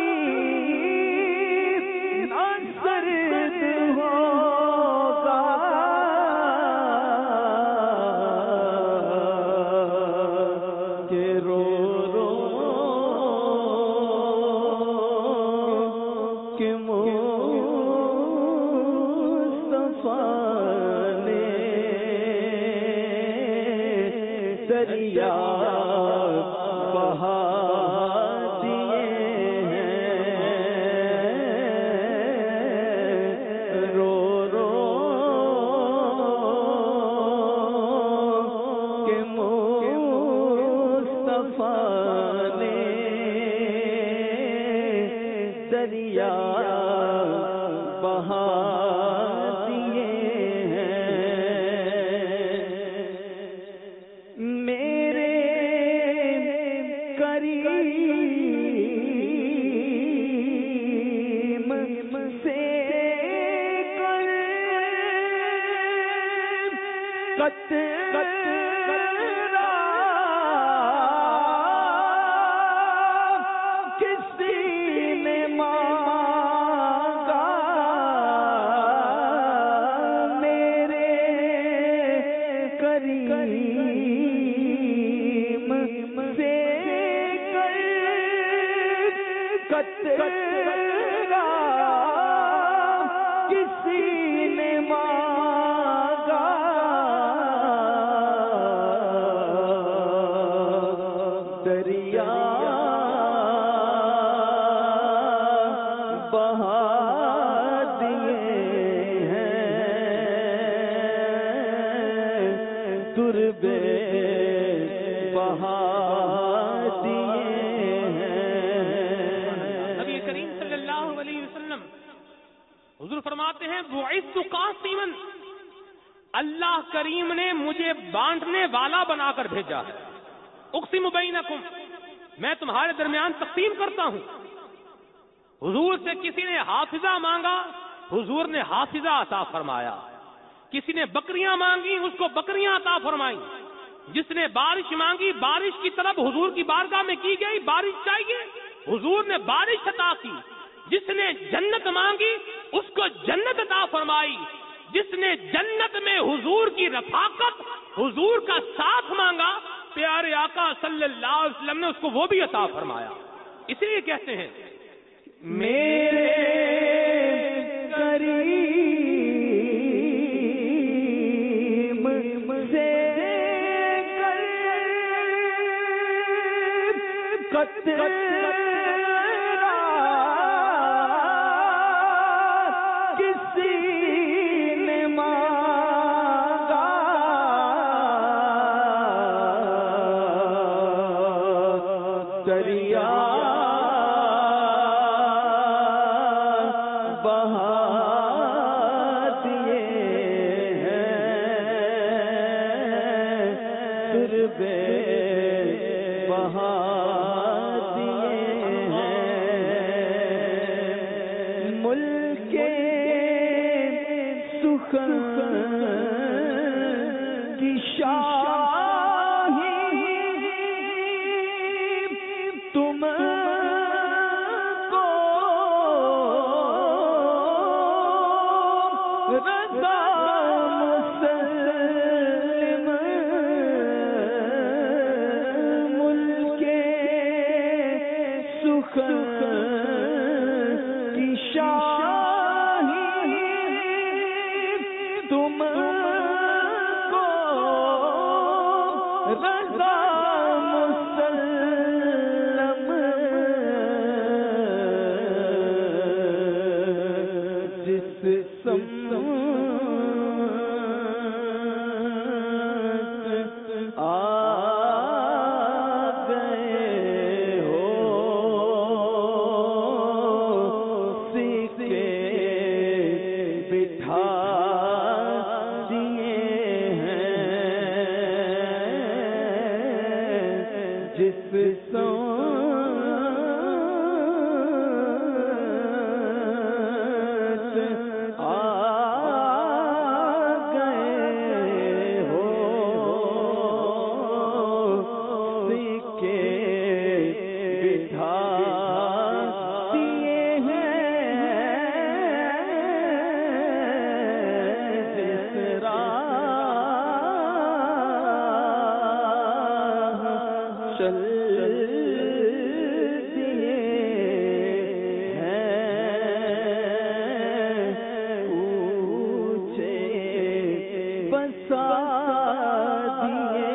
نہ سرد ہوگا کہ رو رو کہ دریا بہا دیے ہیں رو رو کہ مصطفیٰ نے دریا بہا دیے کسی نے مانگا میرے کریم سے قطرہ کسی نے مانگا دریا بہا دیے ہیں تربے بہا دیے ہیں نبی کریم صلی اللہ علیہ وسلم حضور فرماتے ہیں بعثت قاسما، اللہ کریم نے مجھے بانٹنے والا بنا کر بھیجا ہے. اقسم بینکم، میں تمہارے درمیان تقسیم کرتا ہوں. حضور سے کسی نے حافظہ مانگا، حضور نے حافظہ عطا فرمایا. کسی نے بکریاں مانگی، اس کو بکریاں عطا فرمائیں. جس نے بارش مانگی، بارش کی طلب حضور کی بارگاہ میں کی گئی، بارش چاہیے، حضور نے بارش عطا کی. جس نے جنت مانگی، اس کو جنت عطا فرمائی. جس نے جنت میں حضور کی رفاقت، حضور کا ساتھ مانگا، پیارے آقا صلی اللہ علیہ وسلم نے اس کو وہ بھی عطا فرمایا. اس لیے کہتے ہیں میرے کریم سے قطرہ کسی نے مانگا دریا بہا دیے ہیں تربے بہا دیے ہیں ملک سخن کی شاہی تم کو رضا مسلم ملک جس سمت آ گئے ہو سکے بٹھا دیے ہیں جس راہ چل دیے ہیں اونچے بسا دیے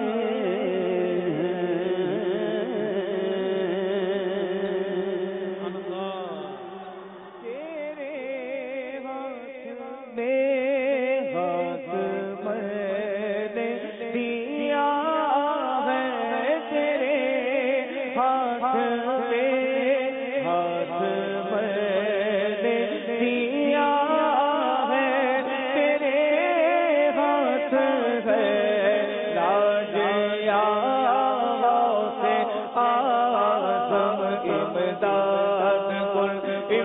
تیرے ہاتھ میں ہاتھ میں دیا ہے تیرے ہاتھ میں ہاتھ ہے لاج یا سے آزم امداد کن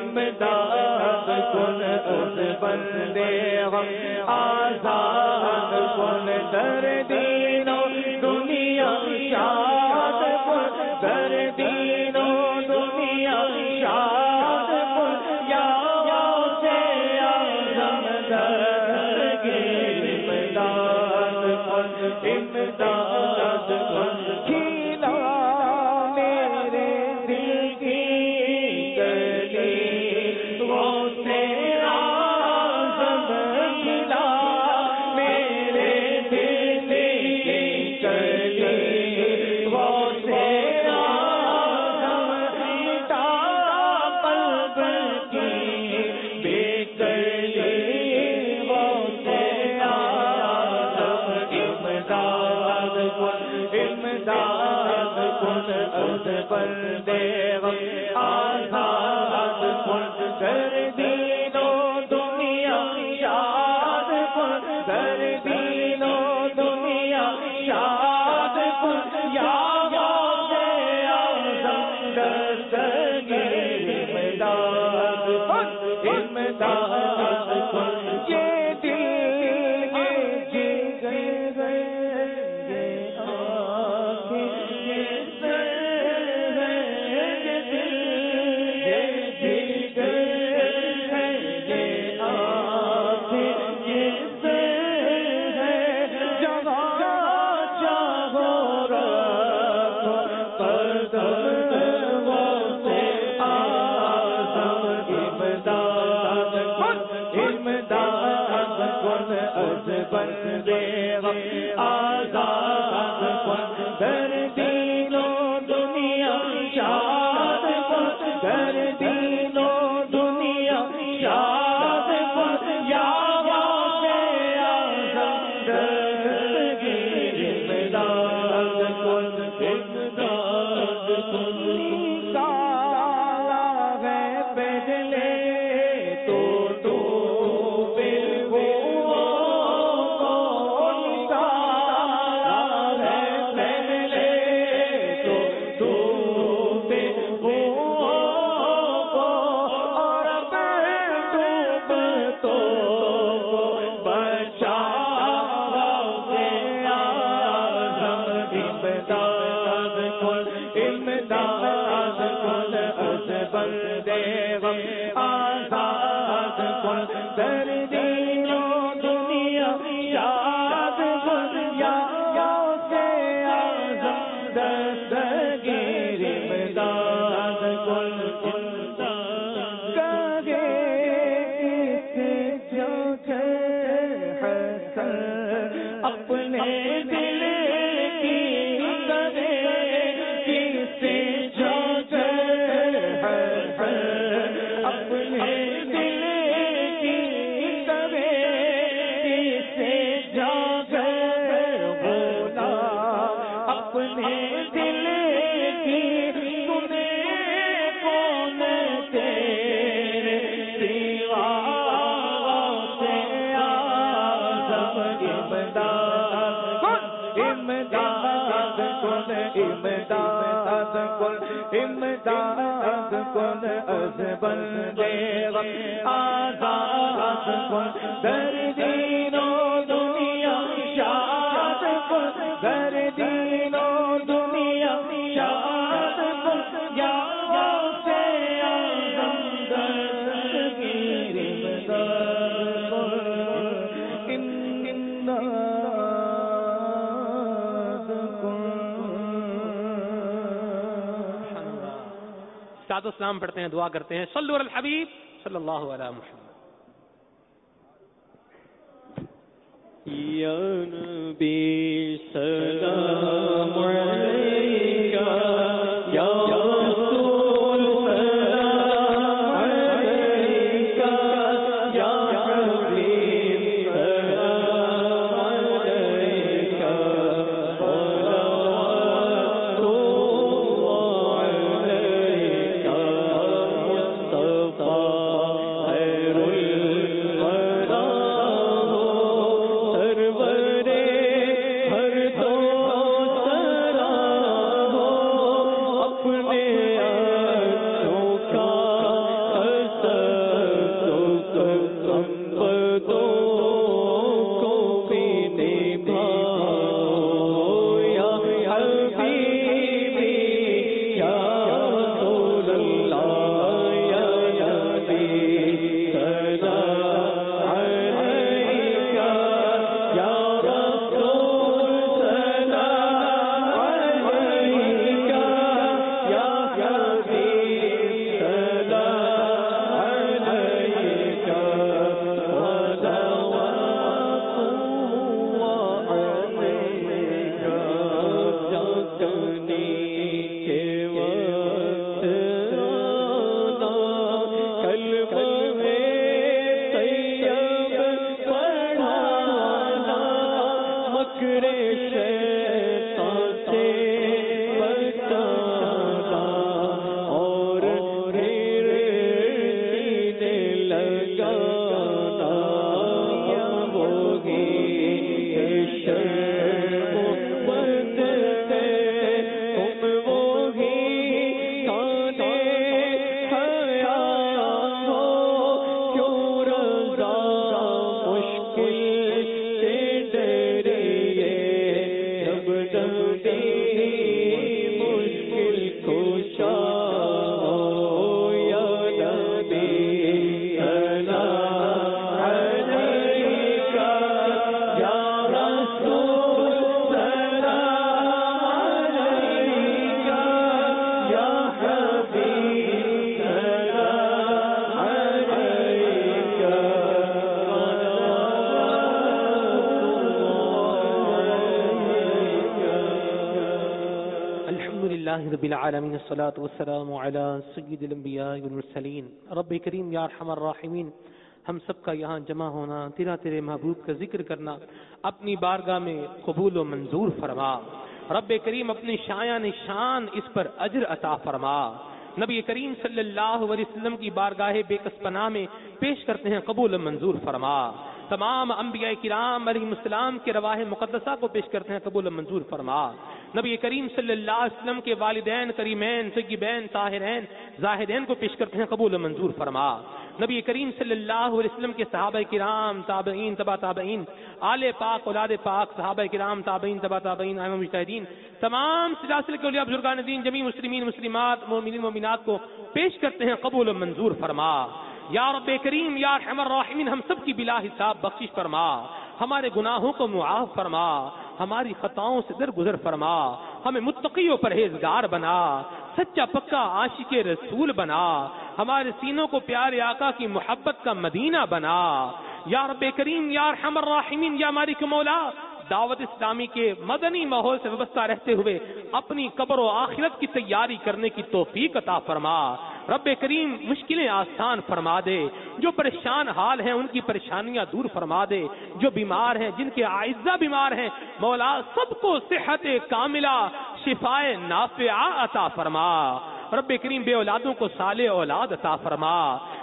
اس بندے ہم آزاد کن در دینوں دنیا شاد کن در دینوں دنیا شاد کن یا سے آزم درگیر امداد کن کھیلا میرے دل کی گلی وہ سے آزم کھیلا میرے دل کی گلی وہ سے آزم مٹا قلب کی بے گلی وہ سے آزم امداد کن اس بندے غم آزاد کن در دینوں دنیا شاد کن در دینوں دنیا شاد کن یا سے آزم دستگیر امداد کن یہ دل یہ جگر یہ آنکھیں یہ سر ہے یہ دل یہ جگر ہے یہ آنکھیں یہ سر ہے جہاں چاہو رکھو قدم وہ سے آزم امداد کن اس بندے غم آزاد کن در دینوں دنیا شاد کن در دینوں دنیا شاد کن یا سے آزم دستگیر امداد کن نکالا ہے پہلے تو بے وہ نکالا ہے پہلے تو بے وہ اور اب ڈوب تو بچا سے آزم امداد کن اس بندے غم آزاد کن در دینوں دنیا شاد کن یا سے آزم دستگیر امداد کن کہے کس جو حسن اپنے دل کی کرے کس جو حسن اپنے دل کی کرے امداد کن امداد کن از بندے غم آزاد کن در دین و دنیا شاد کن در دین و دنیا شاد کن یا غوث اعظم دستگیر امداد کن سعد اسلام پڑھتے ہیں، دعا کرتے ہیں، صلو علی الحبیب صلی اللہ علیہ محمد. یا نبی سلام علیکہ یا رسول سلام علیکہ یا حبیب سلام علیکہ صلوات اللہ علیکہ مصطفیٰ خیر الورا رب العالمین الصلاۃ والسلام علی سید الانبیاء والمرسلین. رب کریم یا ارحم الراحمین، ہم سب کا یہاں جمع ہونا، تیرے محبوب کا ذکر کرنا اپنی بارگاہ میں قبول و منظور فرما. رب کریم اپنی شایان شان اس پر اجر عطا فرما. نبی کریم صلی اللہ علیہ وسلم کی بارگاہ بے کس پناہ میں پیش کرتے ہیں، قبول و منظور فرما. تمام انبیاء کرام علیہ السلام کے رواح مقدسہ کو پیش کرتے ہیں، قبول و منظور فرما. نبی کریم صلی اللہ علیہ وسلم کے والدین کریمین طیبین طاہرین زاہدین کو پیش کرتے ہیں، قبول و منظور فرما. نبی کریم صلی اللہ علیہ وسلم کے صحابہ کرام، تابعین، تبع تابعین، آل پاک، اولاد پاک، صحابہ کرام، تابعین، تبع تابعین، ائمہ مجتہدین، تمام سلاسل کے اولیاء بزرگان دین، جمیع مسلمین مسلمات، مومنین مومنات کو پیش کرتے ہیں، قبول و منظور فرما. یا رب کریم یا ارحم الراحمین، ہم سب کی بلا حساب بخشش فرما، ہمارے گناہوں کو معاف فرما، ہماری خطاؤں سے درگزر فرما، ہمیں متقی و پرہیزگار بنا، سچا پکا عاشق رسول بنا، ہمارے سینوں کو پیارے آقا کی محبت کا مدینہ بنا. یا رب کریم یا ارحم الراحمین یا مالک مولا، دعوت اسلامی کے مدنی ماحول سے وابستہ رہتے ہوئے اپنی قبر و آخرت کی تیاری کرنے کی توفیق عطا فرما. رب کریم مشکلیں آسان فرما دے، جو پریشان حال ہیں ان کی پریشانیاں دور فرما دے، جو بیمار ہیں، جن کے اعزہ بیمار ہیں، مولا سب کو صحت کاملہ شفائے نافعہ عطا فرما. رب کریم بے اولادوں کو صالح اولاد عطا فرما.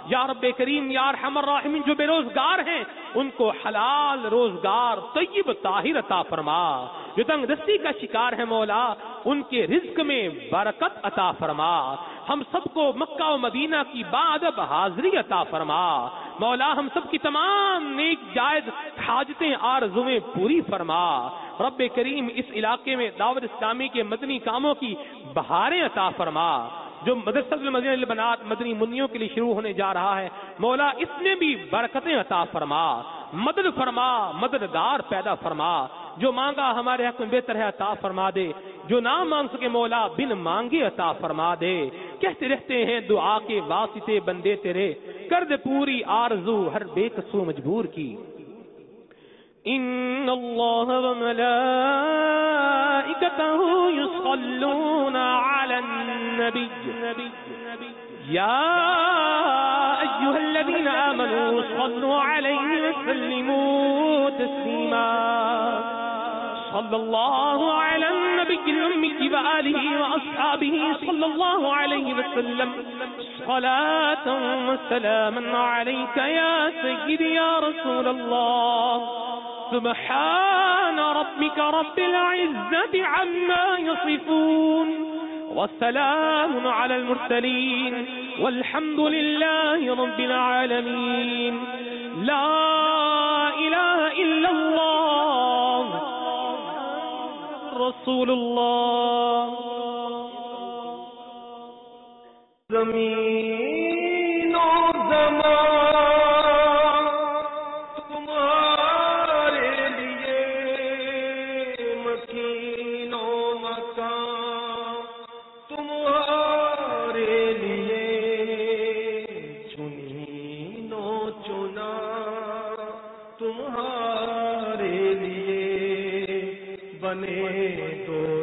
یا رب کریم یا ارحم الراحمین جو بے روزگار ہیں ان کو حلال روزگار طیب طاہر عطا فرما، جو تنگ دستی کا شکار ہے مولا ان کے رزق میں برکت عطا فرما، ہم سب کو مکہ و مدینہ کی باادب حاضری عطا فرما مولا، ہم سب کی تمام نیک جائز حاجتیں آرزویں پوری فرما رب کریم، اس علاقے میں دعوت اسلامی کے مدنی کاموں کی بہاریں عطا فرما، جو مدرسۃ المدینہ للبنات مدنی منیوں کے لیے شروع ہونے جا رہا ہے مولا اس میں بھی برکتیں عطا فرما، مدد فرما، مددگار پیدا فرما، جو مانگا ہمارے حق میں بہتر ہے عطا فرما دے، جو نہ مانگ سکے مولا بن مانگے عطا فرما دے، کہتے رہتے ہیں دعا کے واسطے بندے تیرے، کر دے پوری آرزو ہر بے قصو مجبور کی۔ ان اللہ وملائکتہ یصلون علی النبی یا ایھا الذین آمنوا صلوا علیہ وسلموا تسلیما، صلی اللہ علی النبی الأمی وآلہ وأصحابہ صلی اللہ علیہ وسلم، صلاة وسلاما علیک یا سیدی یا رسول اللہ، سبحان ربك رب العزة عما يصفون والسلام على المرسلين والحمد لله رب العالمين، لا إله إلا الله رسول الله۔ زمین و زمان تمہارے لیے، مکین و مکان تمہارے لیے، چنین و چنا تمہارے لیے، بنے دو